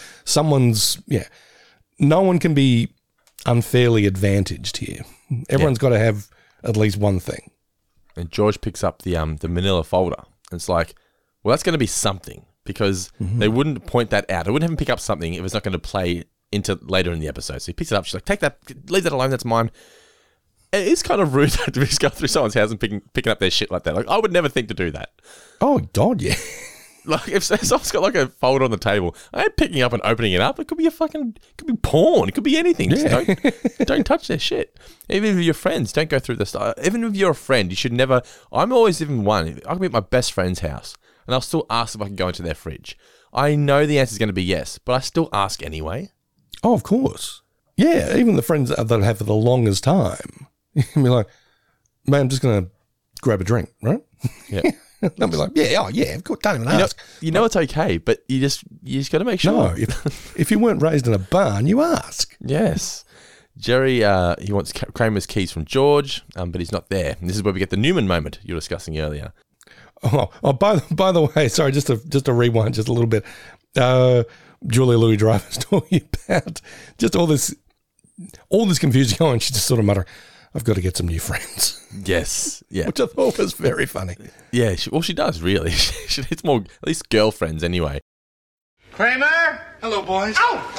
No one can be unfairly advantaged here. Everyone's got to have at least one thing. And George picks up the manila folder. And it's like, well, that's going to be something because they wouldn't point that out. They wouldn't have him pick up something if it's not going to play into later in the episode. So he picks it up. She's like, take that, leave that alone. That's mine. It is kind of rude to just go through someone's house and picking up their shit like that. Like, I would never think to do that. Oh, God, yeah. Like, if someone's got like a folder on the table, I ain't picking up and opening it up. It could be it could be porn. It could be anything. Yeah. Just don't touch their shit. Even with your friends, don't go through the stuff. Even if you're a friend, you should never. I'm always even one. I can be at my best friend's house, and I'll still ask if I can go into their fridge. I know the answer is going to be yes, but I still ask anyway. Oh, of course. Yeah, even the friends that I have for the longest time. You'll be like, man, I'm just going to grab a drink, right? Yeah. They'll be like, yeah, of course, don't even ask. You know it's okay, but you just got to make sure. No, if you weren't raised in a barn, you ask. Yes. Jerry, he wants Kramer's keys from George, but he's not there. And this is where we get the Newman moment you were discussing earlier. Oh, by the way, sorry, just to rewind just a little bit. Julia Louis-Dreyfus talking about just all this confusion going. She just sort of muttering, I've got to get some new friends. Yes. Yeah. Which I thought was very funny. Yeah. She does, really. She needs more, at least girlfriends anyway. Kramer? Hello, boys. Oh,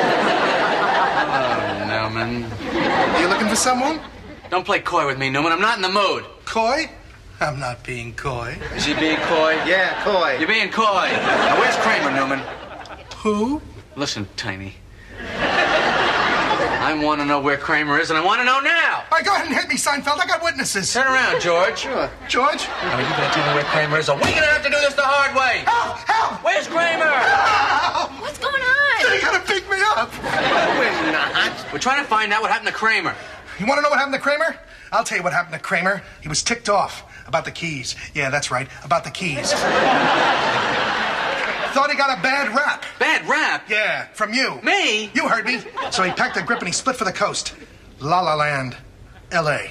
Newman. You looking for someone? Don't play coy with me, Newman. I'm not in the mood. Coy? I'm not being coy. Is he being coy? Yeah, coy. You're being coy. Now, where's Kramer, Newman? Who? Listen, Tiny. I want to know where Kramer is, and I want to know now. All right, go ahead and hit me, Seinfeld. I got witnesses. Turn around, George. Sure. George? Are you going to tell me where Kramer is, or we're going to have to do this the hard way? Help! Where's Kramer? Help! What's going on? They gotta pick me up. We're not. We're trying to find out what happened to Kramer. You want to know what happened to Kramer? I'll tell you what happened to Kramer. He was ticked off about the keys. Yeah, that's right, about the keys. Thought he got a bad rap. Bad rap? Yeah, from you. Me? You heard me. So he packed a grip and he split for the coast. La La Land, L.A.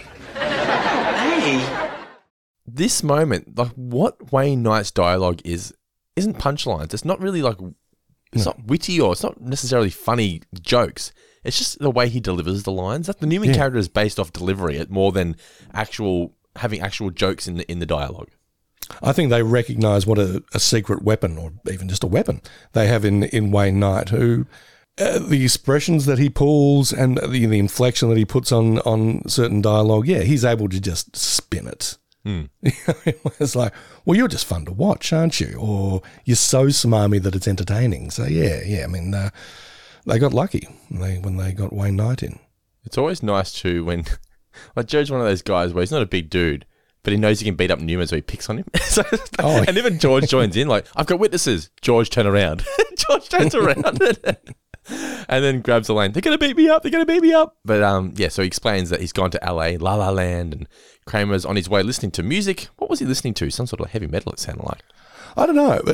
Hey. This moment, like what Wayne Knight's dialogue isn't punchlines. It's not really like, it's not witty or it's not necessarily funny jokes. It's just the way he delivers the lines. That the Newman character is based off delivery more than having actual jokes in the dialogue. I think they recognise what a secret weapon, or even just a weapon, they have in Wayne Knight, who the expressions that he pulls and the inflection that he puts on certain dialogue, he's able to just spin it. It's like, well, you're just fun to watch, aren't you? Or you're so smarmy that it's entertaining. So, I mean, they got lucky when they got Wayne Knight in. It's always nice too when, like, Joe's one of those guys where he's not a big dude, but he knows he can beat up Newman, so he picks on him. And even George joins in, like, I've got witnesses. George, turn around. George turns around and then grabs Elaine. They're going to beat me up. But, so he explains that he's gone to LA, La La Land, and Kramer's on his way listening to music. What was he listening to? Some sort of heavy metal, it sounded like. I don't know.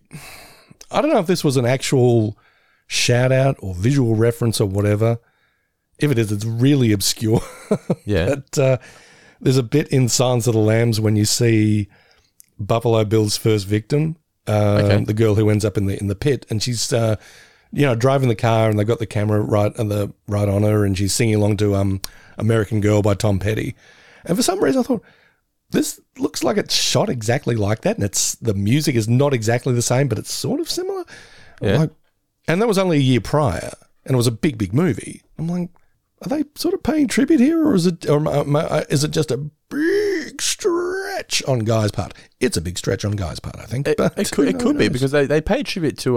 I don't know if this was an actual shout-out or visual reference or whatever. If it is, it's really obscure. Yeah. But there's a bit in Silence of the Lambs when you see Buffalo Bill's first victim, the girl who ends up in the pit, and she's driving the car, and they got the camera right on her, and she's singing along to American Girl by Tom Petty. And for some reason, I thought, this looks like it's shot exactly like that, and the music is not exactly the same, but it's sort of similar. Yeah. And that was only a year prior, and it was a big, big movie. I'm like, are they sort of paying tribute here, or is it just a big stretch on Guy's part? It's a big stretch on Guy's part, I think. It could be, because they paid tribute to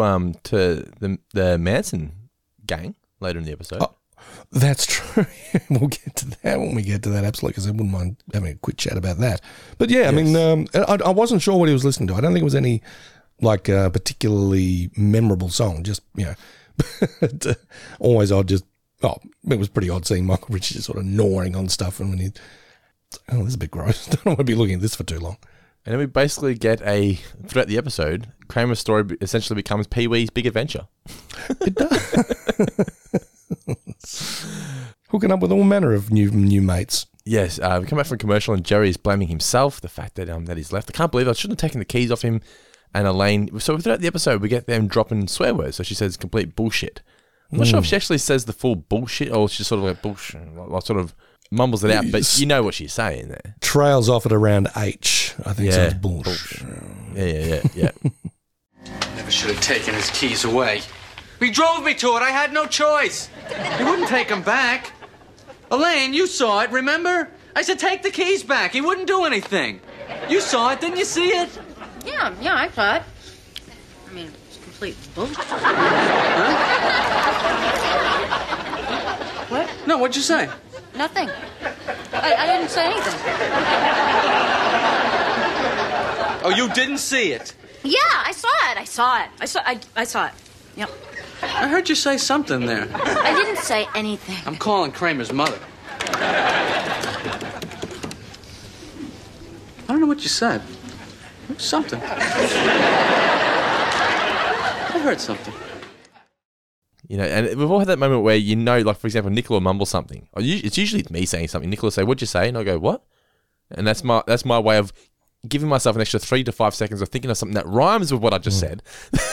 the Manson gang later in the episode. Oh, that's true. We'll get to that when we get to that, absolutely, because I wouldn't mind having a quick chat about that. But yeah, yes. I mean, I wasn't sure what he was listening to. I don't think it was any like particularly memorable song. Just always odd. It was pretty odd seeing Michael Richards just sort of gnawing on stuff, and when this is a bit gross. Don't want to be looking at this for too long. And then we basically get throughout the episode, Kramer's story essentially becomes Pee-wee's big adventure. It does. Hooking up with all manner of new mates. Yes, we come back from commercial and Jerry's blaming himself, the fact that he's left. I can't believe I shouldn't have taken the keys off him and Elaine. So throughout the episode, we get them dropping swear words. So she says complete bullshit. I'm not sure if she actually says the full bullshit or she's sort of like bullshit, like sort of mumbles it out, but you know what she's saying there. Trails off at around H, I think. So it's bullshit. Yeah. Never should have taken his keys away. He drove me to it. I had no choice. He wouldn't take them back. Elaine, you saw it, remember? I said, take the keys back. He wouldn't do anything. You saw it, didn't you see it? Yeah, I saw it. I mean, it's complete bullshit. Huh? What? No, what'd you say? Nothing. I didn't say anything. Oh, you didn't see it? Yeah, I saw it. I saw it. Yep. I heard you say something there. I didn't say anything. I'm calling Kramer's mother. I don't know what you said. Something. I heard something. You know, and we've all had that moment where you know, like, for example, Nicola mumbles something. It's usually me saying something. Nicola say, "What'd you say?" And I go, "What?" And that's my way of giving myself an extra 3 to 5 seconds of thinking of something that rhymes with what I just said.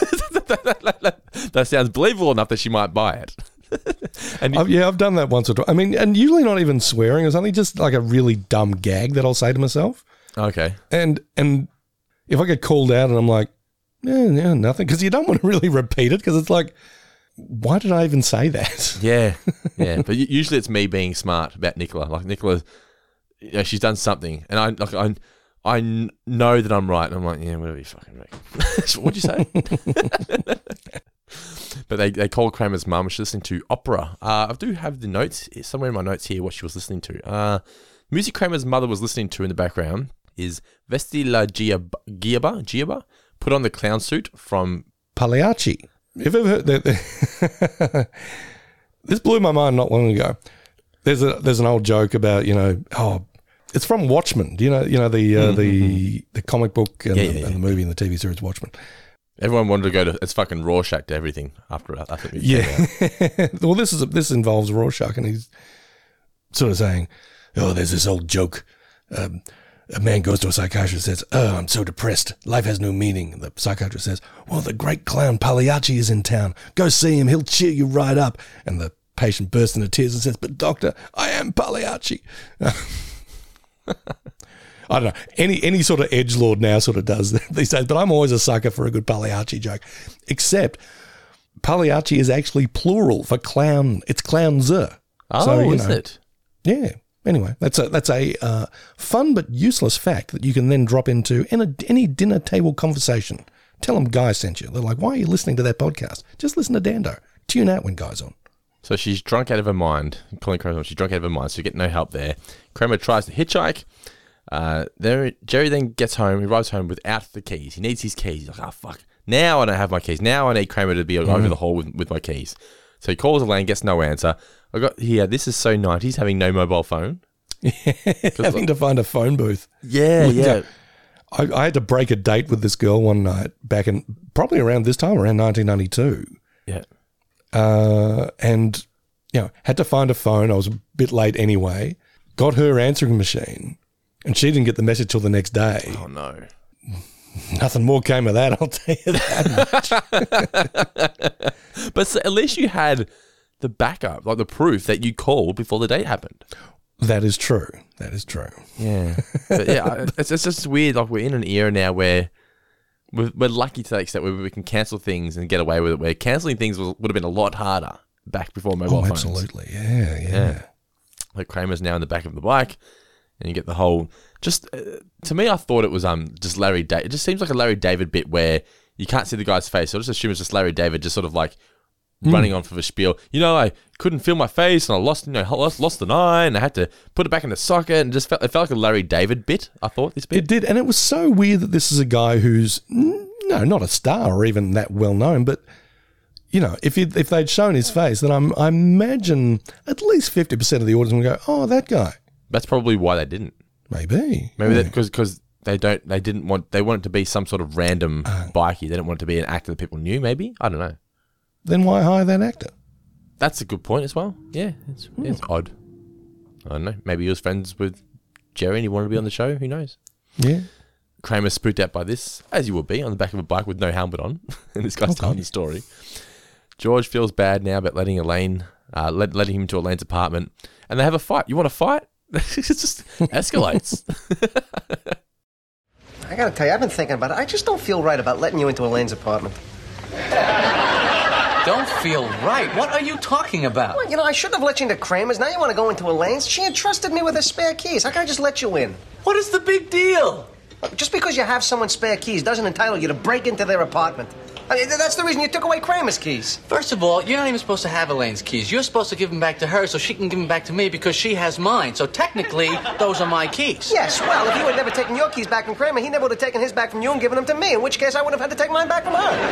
That sounds believable enough that she might buy it. And I've done that once or twice. I mean, and usually not even swearing. It's only just like a really dumb gag that I'll say to myself. Okay. And if I get called out and I'm like, yeah, nothing, because you don't want to really repeat it because it's like, why did I even say that? Yeah. But usually it's me being smart about Nicola. Like Nicola, you know, she's done something, and I know that I'm right, and I'm like, yeah, whatever you fucking reckon. What'd you say? But they call Kramer's mum. She's listening to opera. I do have the notes somewhere in my notes here what she was listening to. Music Kramer's mother was listening to in the background is Vesti la Giaba, Put on the Clown Suit from Pagliacci. Have you ever heard that? This blew my mind not long ago. There's an old joke about, you know, it's from Watchmen. Do you know the comic book and the movie and the TV series Watchmen. Everyone wanted to go to it's fucking Rorschach to everything after we Well, this involves Rorschach, and he's sort of saying, there's this old joke. A man goes to a psychiatrist and says, I'm so depressed. Life has no meaning. The psychiatrist says, well, the great clown Pagliacci is in town. Go see him. He'll cheer you right up. And the patient bursts into tears and says, but doctor, I am Pagliacci. I don't know. Any sort of edgelord now sort of does these days, but I'm always a sucker for a good Pagliacci joke. Except Pagliacci is actually plural for clown. It's clownzer. Oh, so, is it? Yeah. Anyway, that's a fun but useless fact that you can then drop into any dinner table conversation. Tell them Guy sent you. They're like, why are you listening to that podcast? Just listen to Dando. Tune out when Guy's on. So she's drunk out of her mind. Calling Kramer, she's drunk out of her mind, so you get no help there. Kramer tries to hitchhike. Jerry then gets home. He arrives home without the keys. He needs his keys. He's like, oh, fuck. Now I don't have my keys. Now I need Kramer to be over the hall with my keys. So he calls Elaine, gets no answer. I got here. This is so 90s, having no mobile phone. Having to find a phone booth. Yeah. I had to break a date with this girl one night back in probably around this time, around 1992. Yeah. And, had to find a phone. I was a bit late anyway. Got her answering machine, and she didn't get the message till the next day. Oh, no. Nothing more came of that, I'll tell you that much. But so at least you had the backup, like the proof that you called before the date happened. That is true. Yeah. But yeah, it's just weird. Like we're in an era now where we're lucky to that extent where we can cancel things and get away with it, where cancelling things would have been a lot harder back before mobile phones. Absolutely. Yeah. Like Kramer's now in the back of the bike, and you get the whole... Just, to me, I thought it was just Larry David. It just seems like a Larry David bit where you can't see the guy's face. So I just assume it's just Larry David just sort of like running on for the spiel. I couldn't feel my face and I lost an eye and I had to put it back in the socket, and it felt like a Larry David bit, I thought, this bit. It did, and it was so weird that this is a guy who's, not a star or even that well known, but, if they'd shown his face, then I imagine at least 50% of the audience would go, oh, that guy. That's probably why they didn't. Maybe that because they want it to be some sort of random bikie. They didn't want it to be an actor that people knew. Maybe, I don't know. Then why hire that actor? That's a good point as well. Yeah, it's odd. I don't know. Maybe he was friends with Jerry and he wanted to be on the show. Who knows? Yeah. Kramer's spooked out by this, as you would be, on the back of a bike with no helmet on. And this guy's telling his story. George feels bad now about letting letting him into Elaine's apartment, and they have a fight. You want to fight? It just escalates. I gotta tell you, I've been thinking about it. I just don't feel right about letting you into Elaine's apartment. Don't don't feel right. What are you talking about? Well, you know, I shouldn't have let you into Kramer's. Now you want to go into Elaine's? She entrusted me with her spare keys. How can I just let you in? What is the big deal? Just because you have someone's spare keys doesn't entitle you to break into their apartment. I mean, that's the reason you took away Kramer's keys. First of all, you're not even supposed to have Elaine's keys. You're supposed to give them back to her so she can give them back to me because she has mine. So technically, those are my keys. Yes, well, if you had never taken your keys back from Kramer, he never would have taken his back from you and given them to me, in which case I would have had to take mine back from her.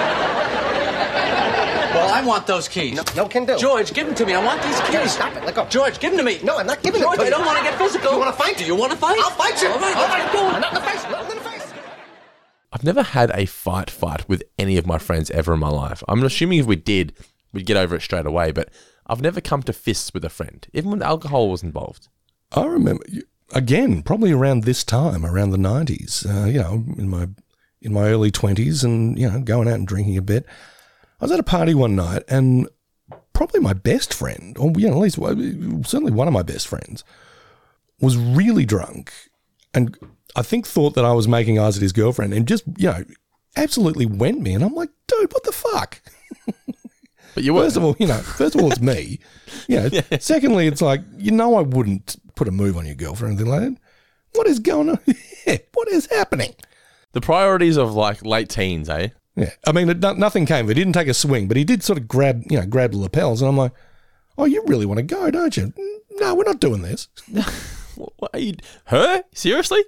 Well, I want those keys. No can do. George, give them to me. I want these keys. George, stop it. Let go. George, give them to me. No, I'm not giving George, them to you. I don't want to get physical. You want to fight? Do you want to fight? I'll fight you. All right, All let's get going. Not in the face. Not in the face. I've never had a fight with any of my friends ever in my life. I'm assuming if we did, we'd get over it straight away, but I've never come to fists with a friend, even when alcohol was involved. I remember, again, probably around this time, around the 90s, you know, in my early 20s and, you know, going out and drinking a bit. I was at a party one night and probably my best friend, or, you know, at least certainly one of my best friends, was really drunk and I think thought that I was making eyes at his girlfriend and just, you know, absolutely went me. And I'm like, dude, what the fuck? But you were. First of all, it's me. You know, yeah. Secondly, it's like, you know, I wouldn't put a move on your girlfriend or anything like that. What is going on? What is happening? The priorities of like late teens, eh? Yeah. I mean, nothing came of it. He didn't take a swing, but he did sort of grab the lapels. And I'm like, oh, you really want to go, don't you? No, we're not doing this. What are you? Her? Seriously?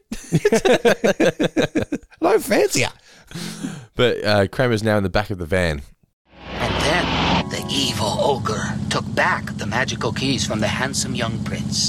No fancier. But Kramer's now in the back of the van. And then the evil ogre took back the magical keys from the handsome young prince.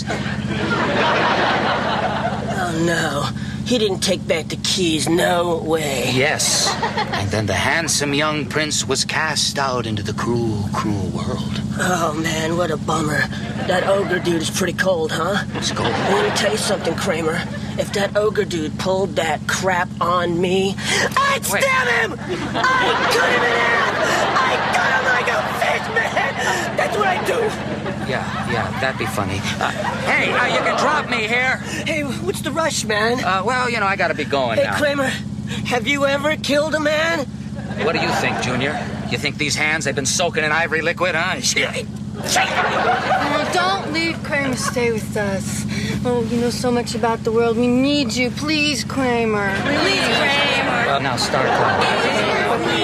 Oh, no. He didn't take back the keys. No way. Yes. And then the handsome young prince was cast out into the cruel, cruel world. Oh, man, what a bummer. That ogre dude is pretty cold, huh? It's cold. Let me tell you something, Kramer. If that ogre dude pulled that crap on me, I'd stab him! I'd cut him in half! I'd cut him like a fish, man! That's what I'd do! Yeah, that'd be funny. Hey, you can drop me here. Hey, what's the rush, man? Well, you know, I gotta be going now. Hey, Kramer, have you ever killed a man? What do you think, Junior? You think these hands have been soaking in ivory liquid, huh? Oh, don't leave, Kramer. Stay with us. Oh, you know so much about the world. We need you. Please, Kramer. Please, Kramer. Well, now start calling.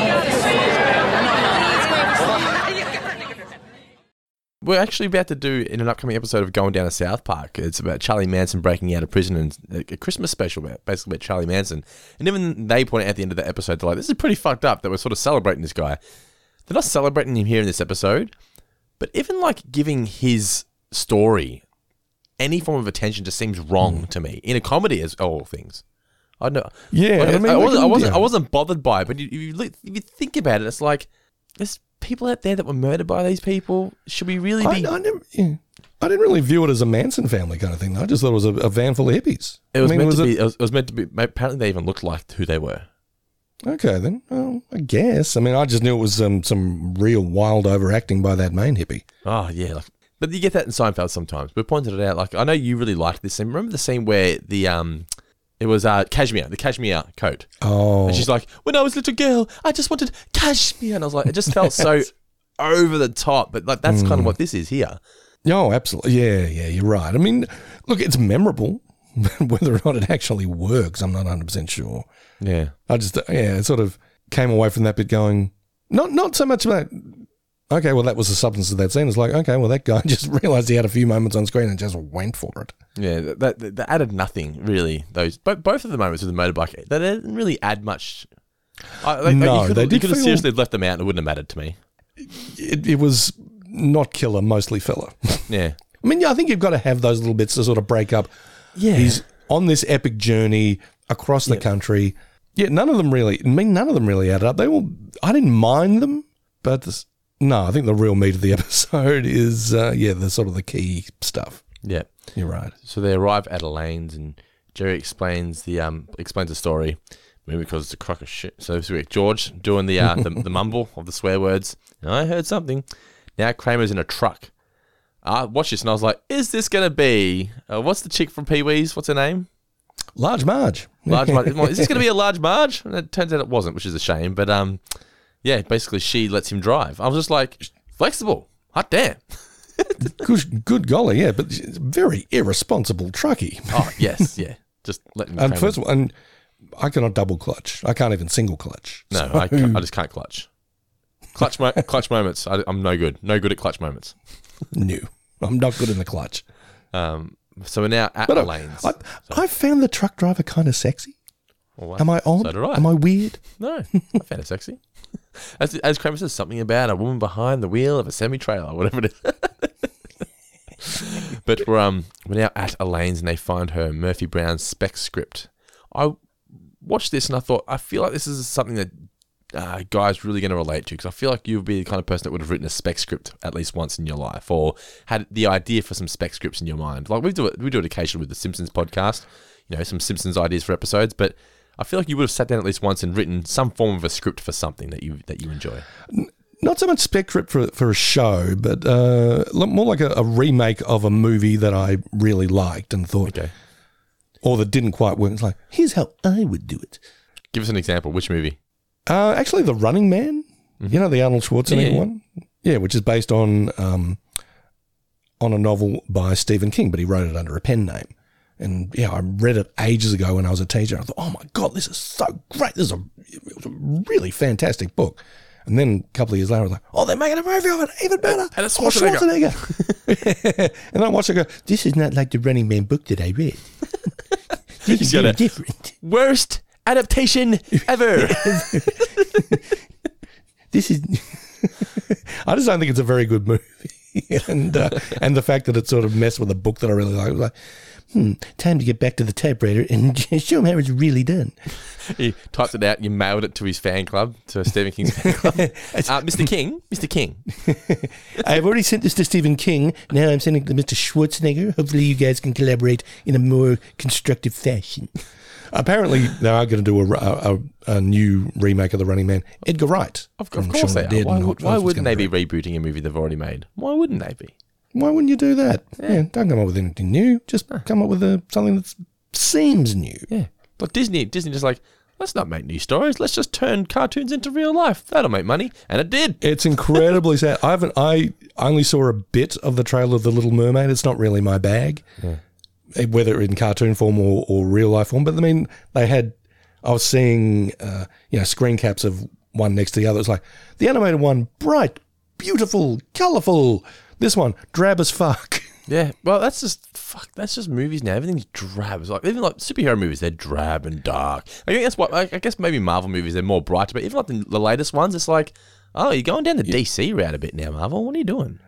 We're actually about to do in an upcoming episode of Going Down to South Park. It's about Charlie Manson breaking out of prison and a Christmas special basically about Charlie Manson. And even they point out at the end of the episode, they're like, this is pretty fucked up that we're sort of celebrating this guy. They're not celebrating him here in this episode, but even like giving his story any form of attention just seems wrong to me. In a comedy, as all things. I don't know. Yeah, like, I wasn't bothered by it, but if you think about it, it's like there's people out there that were murdered by these people. Should we really be? I didn't really view it as a Manson family kind of thing. I just thought it was a van full of hippies. It was meant to be. Apparently, they even looked like who they were. Okay, then. Well, I guess. I mean, I just knew it was some real wild overacting by that main hippie. Oh yeah, but you get that in Seinfeld sometimes. We pointed it out. Like I know you really liked this scene. Remember the scene where it was the cashmere coat. Oh. And she's like, when I was a little girl, I just wanted cashmere. And I was like, it just felt so over the top. But like that's kind of what this is here. Oh, absolutely. Yeah, you're right. I mean, look, it's memorable. Whether or not it actually works, I'm not 100% sure. Yeah. I sort of came away from that bit going, not so much about, okay, well, that was the substance of that scene. It's like, okay, well, that guy just realised he had a few moments on screen and just went for it. Yeah, that added nothing, really. Both of the moments with the motorbike, they didn't really add much. They could have seriously left them out and it wouldn't have mattered to me. It was not killer, mostly filler. Yeah. I mean, I think you've got to have those little bits to sort of break up. Yeah. He's on this epic journey across the country. Yeah, none of them really added up. I didn't mind them, but no, I think the real meat of the episode is, the sort of the key stuff. Yeah. You're right. So they arrive at Elaine's and Jerry explains the story, maybe because it's a crock of shit. So this week, George doing the mumble of the swear words. I heard something. Now Kramer's in a truck. I watched this and I was like, is this going to be, what's the chick from Pee-wee's? What's her name? Large Marge. Large Marge. Is this going to be a Large Marge? And it turns out it wasn't, which is a shame. But Yeah, basically she lets him drive. I was just like, flexible. Hot damn. Good golly, yeah, but very irresponsible truckie. Oh, yes, yeah. Just let me. And first of all, and I cannot double clutch. I can't even single clutch. No, So- I just can't clutch. Clutch moments. I'm no good. No good at clutch moments. No, I'm not good in the clutch. So we're now at But Elaine's. I found the truck driver kind of sexy. Well, Am I odd? So did I. Am I weird? No, I found it sexy. As Kramer says, something about a woman behind the wheel of a semi-trailer, whatever it is. But we're now at Elaine's and they find her Murphy Brown spec script. I watched this and I thought, I feel like this is something that guys really going to relate to, because I feel like you'd be the kind of person that would have written a spec script at least once in your life, or had the idea for some spec scripts in your mind. Like we do it occasionally with the Simpsons podcast, some Simpsons ideas for episodes, but I feel like you would have sat down at least once and written some form of a script for something that you enjoy. Not so much spec script for a show, but more like a remake of a movie that I really liked and thought, or that didn't quite work. It's like, here's how I would do it. Give us an example. Which movie? Actually, The Running Man. Mm-hmm. The Arnold Schwarzenegger one. Yeah, which is based on a novel by Stephen King, but he wrote it under a pen name. And yeah, I read it ages ago when I was a teacher. I thought, oh my God, this is so great. It was a really fantastic book. And then a couple of years later, I was like, oh, they're making a movie of it, even better. And it's Schwarzenegger. And I watched it and go, this is not like the Running Man book that I read. This is very different. Worst adaptation ever. This is... I just don't think it's a very good movie. And the fact that it sort of messed with a book that I really liked, I was like, time to get back to the typewriter and show him how it's really done. He typed it out, you mailed it to his fan club, to Stephen King's fan club. Mr. King. I have already sent this to Stephen King. Now I'm sending it to Mr. Schwarzenegger. Hopefully you guys can collaborate in a more constructive fashion. Apparently they are going to do a new remake of The Running Man. Edgar Wright. Of course they are. Why wouldn't they be rebooting a movie they've already made? Why wouldn't they be? Why wouldn't you do that? Yeah, don't come up with anything new. Just come up with something that seems new. Yeah. But Disney just like, let's not make new stories. Let's just turn cartoons into real life. That'll make money. And it did. It's incredibly sad. I only saw a bit of the trailer of The Little Mermaid. It's not really my bag, whether in cartoon form or real life form. But I mean, I was seeing, screen caps of one next to the other. It was like the animated one, bright, beautiful, colourful. This one, drab as fuck. Yeah, well, that's just movies now. Everything's drab. It's like even like superhero movies, they're drab and dark. I think that's what I guess maybe Marvel movies they're more brighter, but even like the latest ones, it's like, oh, you're going down the DC route a bit now, Marvel. What are you doing?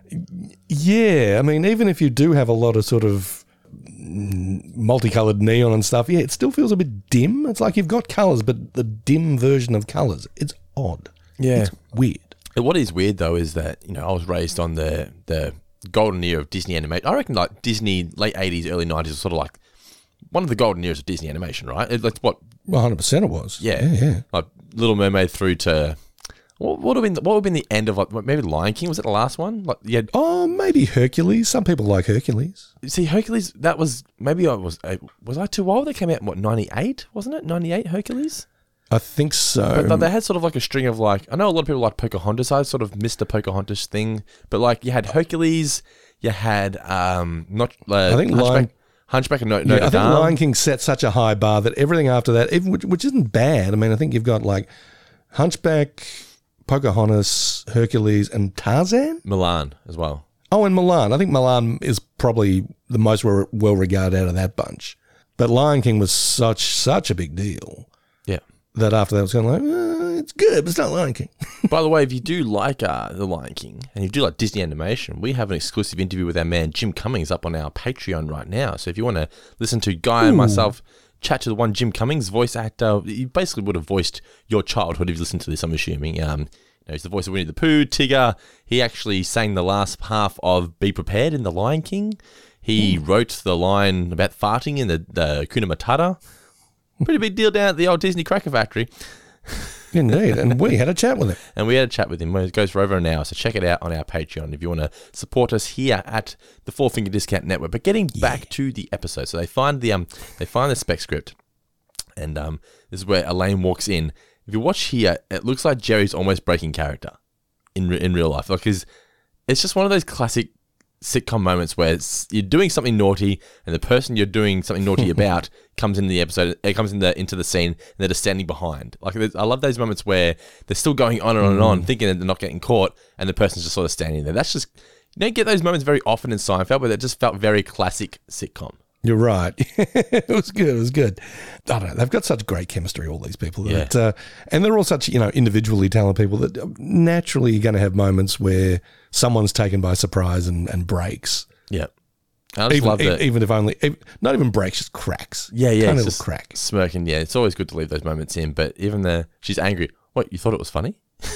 Yeah, I mean, even if you do have a lot of sort of multicolored neon and stuff, it still feels a bit dim. It's like you've got colors, but the dim version of colors. It's odd. Yeah, it's weird. What is weird though is that I was raised on the golden era of Disney animation. I reckon like Disney late 80s, early 90s was sort of like one of the golden eras of Disney animation, right? That's what 100% it was. Yeah. Like Little Mermaid through to what would have been the end of like maybe Lion King? Was it the last one? Like maybe Hercules. Some people like Hercules. See, Hercules. That was maybe was I too old? They came out in what 98, wasn't it? 98 Hercules. I think so. But they had sort of like a string of like, I know a lot of people like Pocahontas. I sort of missed the Pocahontas thing. But like you had Hercules, you had I think Hunchback of Notre Dame. I think Lion King set such a high bar that everything after that, which isn't bad. I mean, I think you've got like Hunchback, Pocahontas, Hercules, and Tarzan? Mulan as well. Oh, and Mulan. I think Mulan is probably the most well regarded out of that bunch. But Lion King was such a big deal. Yeah. That after that I was kind of like, it's good, but it's not Lion King. By the way, if you do like The Lion King and you do like Disney animation, we have an exclusive interview with our man Jim Cummings up on our Patreon right now. So if you want to listen to Guy and myself chat to the one Jim Cummings, voice actor, you basically would have voiced your childhood if you listened to this, I'm assuming. He's the voice of Winnie the Pooh, Tigger. He actually sang the last half of Be Prepared in The Lion King. He wrote the line about farting in the Hakuna Matata. Pretty big deal down at the old Disney Cracker Factory. Indeed, and we had a chat with him. It goes for over an hour, so check it out on our Patreon if you want to support us here at the Four Finger Discount Network. But getting back to the episode, so they find the spec script, and this is where Elaine walks in, if you watch here, it looks like Jerry's almost breaking character in real life. Like, it's just one of those classic sitcom moments where you're doing something naughty, and the person you're doing something naughty about comes into the episode. It comes into the scene, and they're just standing behind. Like, I love those moments where they're still going on and on and on, thinking that they're not getting caught, and the person's just sort of standing there. That's just, you don't get those moments very often in Seinfeld, but it just felt very classic sitcom. You're right. It was good. It was good. I don't know. They've got such great chemistry, all these people. That, and they're all such, individually talented people that naturally you're going to have moments where someone's taken by surprise and breaks. Yeah. I just love that. Even if only, not even breaks, just cracks. Yeah. Tiny It's little just crack. smirking. Yeah. It's always good to leave those moments in, but even she's angry. What, you thought it was funny?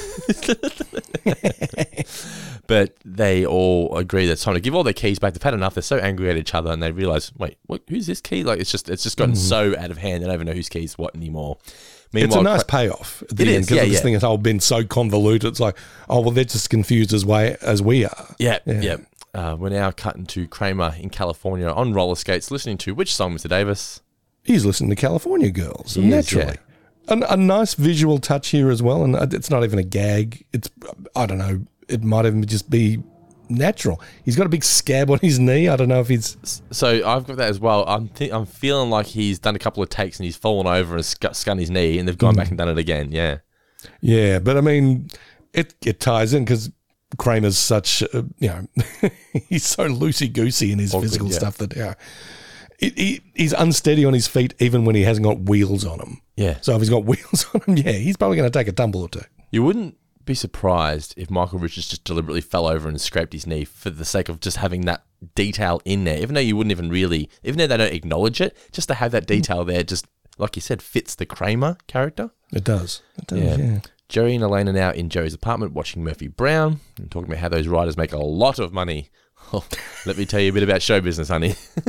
But they all agree that it's time to give all their keys back. They've had enough. They're so angry at each other, and they realize, wait, who's this key? Like, it's just gotten so out of hand. They don't even know whose key's what anymore. It's a nice payoff at the end, because this thing has all been so convoluted. It's like, oh, well, they're just confused as we are. Yeah. We're now cutting to Kramer in California on roller skates, listening to which song, Mr. Davis? He's listening to California Girls, naturally. A nice visual touch here as well, and it's not even a gag. It's, I don't know, it might even just be natural. He's got a big scab on his knee. I don't know if he's... So I've got that as well. I'm feeling like he's done a couple of takes and he's fallen over and scun his knee, and they've gone back and done it again, yeah. Yeah, but I mean, it ties in because Kramer's such, he's so loosey-goosey in his physical stuff that, he's unsteady on his feet even when he hasn't got wheels on him. Yeah. So if he's got wheels on him, he's probably going to take a tumble or two. You wouldn't be surprised if Michael Richards just deliberately fell over and scraped his knee for the sake of just having that detail in there, even though you wouldn't even really, even though they don't acknowledge it, just to have that detail there, just like you said, fits the Kramer character. It does, yeah. Jerry and Elaine are now in Jerry's apartment watching Murphy Brown and talking about how those writers make a lot of money. Oh, let me tell you a bit about show business, honey.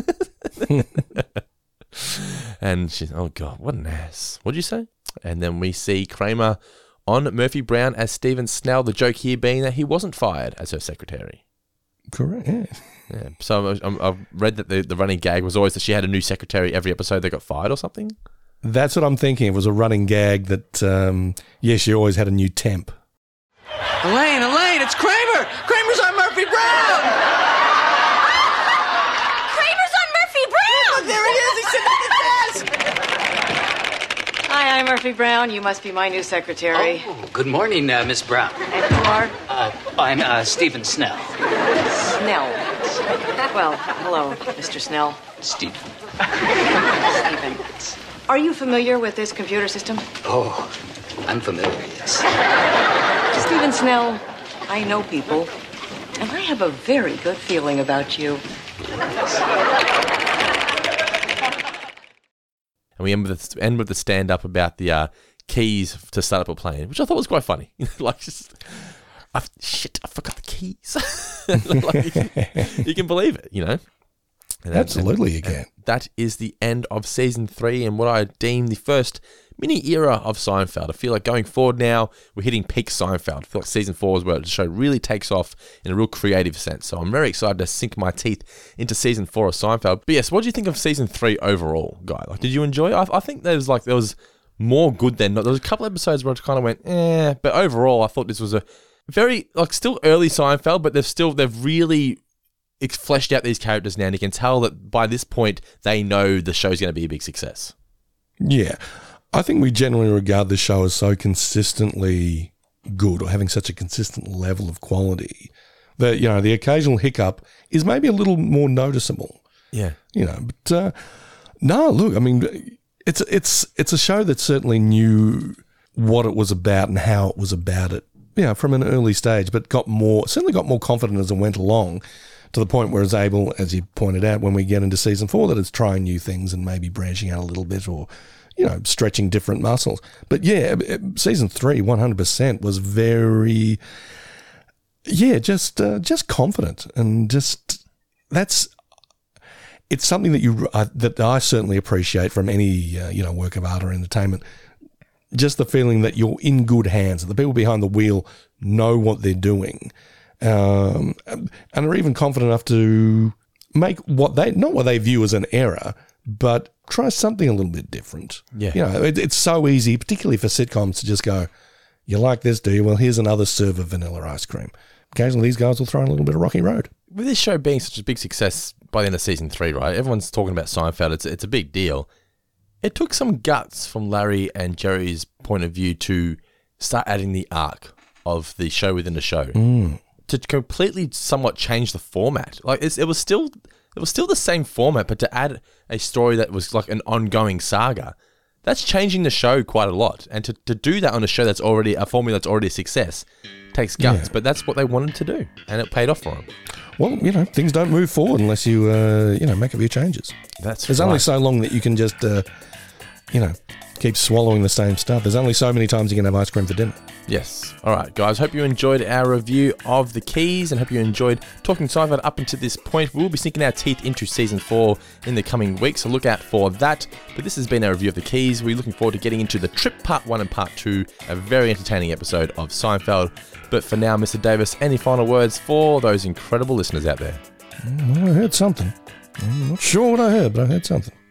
And she's, oh God, what an ass. What'd you say? And then we see Kramer on Murphy Brown as Stephen Snell, the joke here being that he wasn't fired as her secretary. Correct, yeah. So I've read that the running gag was always that she had a new secretary every episode that got fired or something. That's what I'm thinking. It was a running gag that, she always had a new temp. Elaine, it's Kramer! Kramer's on Murphy Brown! Kramer's on Murphy Brown! Look, there he is! He's sitting at the desk! Hi, I'm Murphy Brown. You must be my new secretary. Oh, good morning, Miss Brown. And you are? I'm Stephen Snell. Snell. Well, hello, Mr. Snell. Stephen. Stephen. Are you familiar with this computer system? Oh, I'm familiar, yes. Stephen Snell, I know people, and I have a very good feeling about you. And we end with the stand-up about the keys to start up a plane, which I thought was quite funny. Like, I forgot the keys. You can believe it, And absolutely, you can. That is the end of season 3 and what I deem the first mini era of Seinfeld. I feel like going forward now, we're hitting peak Seinfeld. I feel like season 4 is where the show really takes off in a real creative sense. So I'm very excited to sink my teeth into season 4 of Seinfeld. But yes, what do you think of season 3 overall, Guy? Like, did you enjoy it? I think there was more good than not. There was a couple episodes where I kind of went, but overall, I thought this was a very, still early Seinfeld, but they've really fleshed out these characters now, and you can tell that by this point they know the show's going to be a big success. Yeah, I think we generally regard the show as so consistently good, or having such a consistent level of quality, that the occasional hiccup is maybe a little more noticeable. Yeah, but no, look, I mean, it's a show that certainly knew what it was about and how it was about it, from an early stage, but certainly got more confident as it went along, to the point where it's able, as you pointed out, when we get into season 4, that it's trying new things and maybe branching out a little bit, or, stretching different muscles. But yeah, season 3, 100% was very, just confident, and just, it's something that I certainly appreciate from any, work of art or entertainment. Just the feeling that you're in good hands, that the people behind the wheel know what they're doing. And are even confident enough to make not what they view as an error, but try something a little bit different. Yeah. You know, it's so easy, particularly for sitcoms, to just go, you like this, do you? Well, here's another serve of vanilla ice cream. Occasionally, these guys will throw in a little bit of Rocky Road. With this show being such a big success by the end of season 3, right? Everyone's talking about Seinfeld. It's a big deal. It took some guts from Larry and Jerry's point of view to start adding the arc of the show within the show to completely somewhat change the format. Like it was still the same format, but to add a story that was like an ongoing saga, that's changing the show quite a lot. And to do that on a show that's already a formula that's already a success takes guts, but that's what they wanted to do, and it paid off for them. Well, you know, things don't move forward unless you, make a few changes. There's only so long that you can just, keep swallowing the same stuff. There's only so many times you can have ice cream for dinner. Yes. All right, guys. Hope you enjoyed our review of The Keys and hope you enjoyed talking Seinfeld up until this point. We'll be sinking our teeth into Season 4 in the coming weeks, so look out for that. But this has been our review of The Keys. We're looking forward to getting into The Trip Part 1 and Part 2, a very entertaining episode of Seinfeld. But for now, Mr. Davis, any final words for those incredible listeners out there? Well, I heard something. I'm not sure what I heard, but I heard something.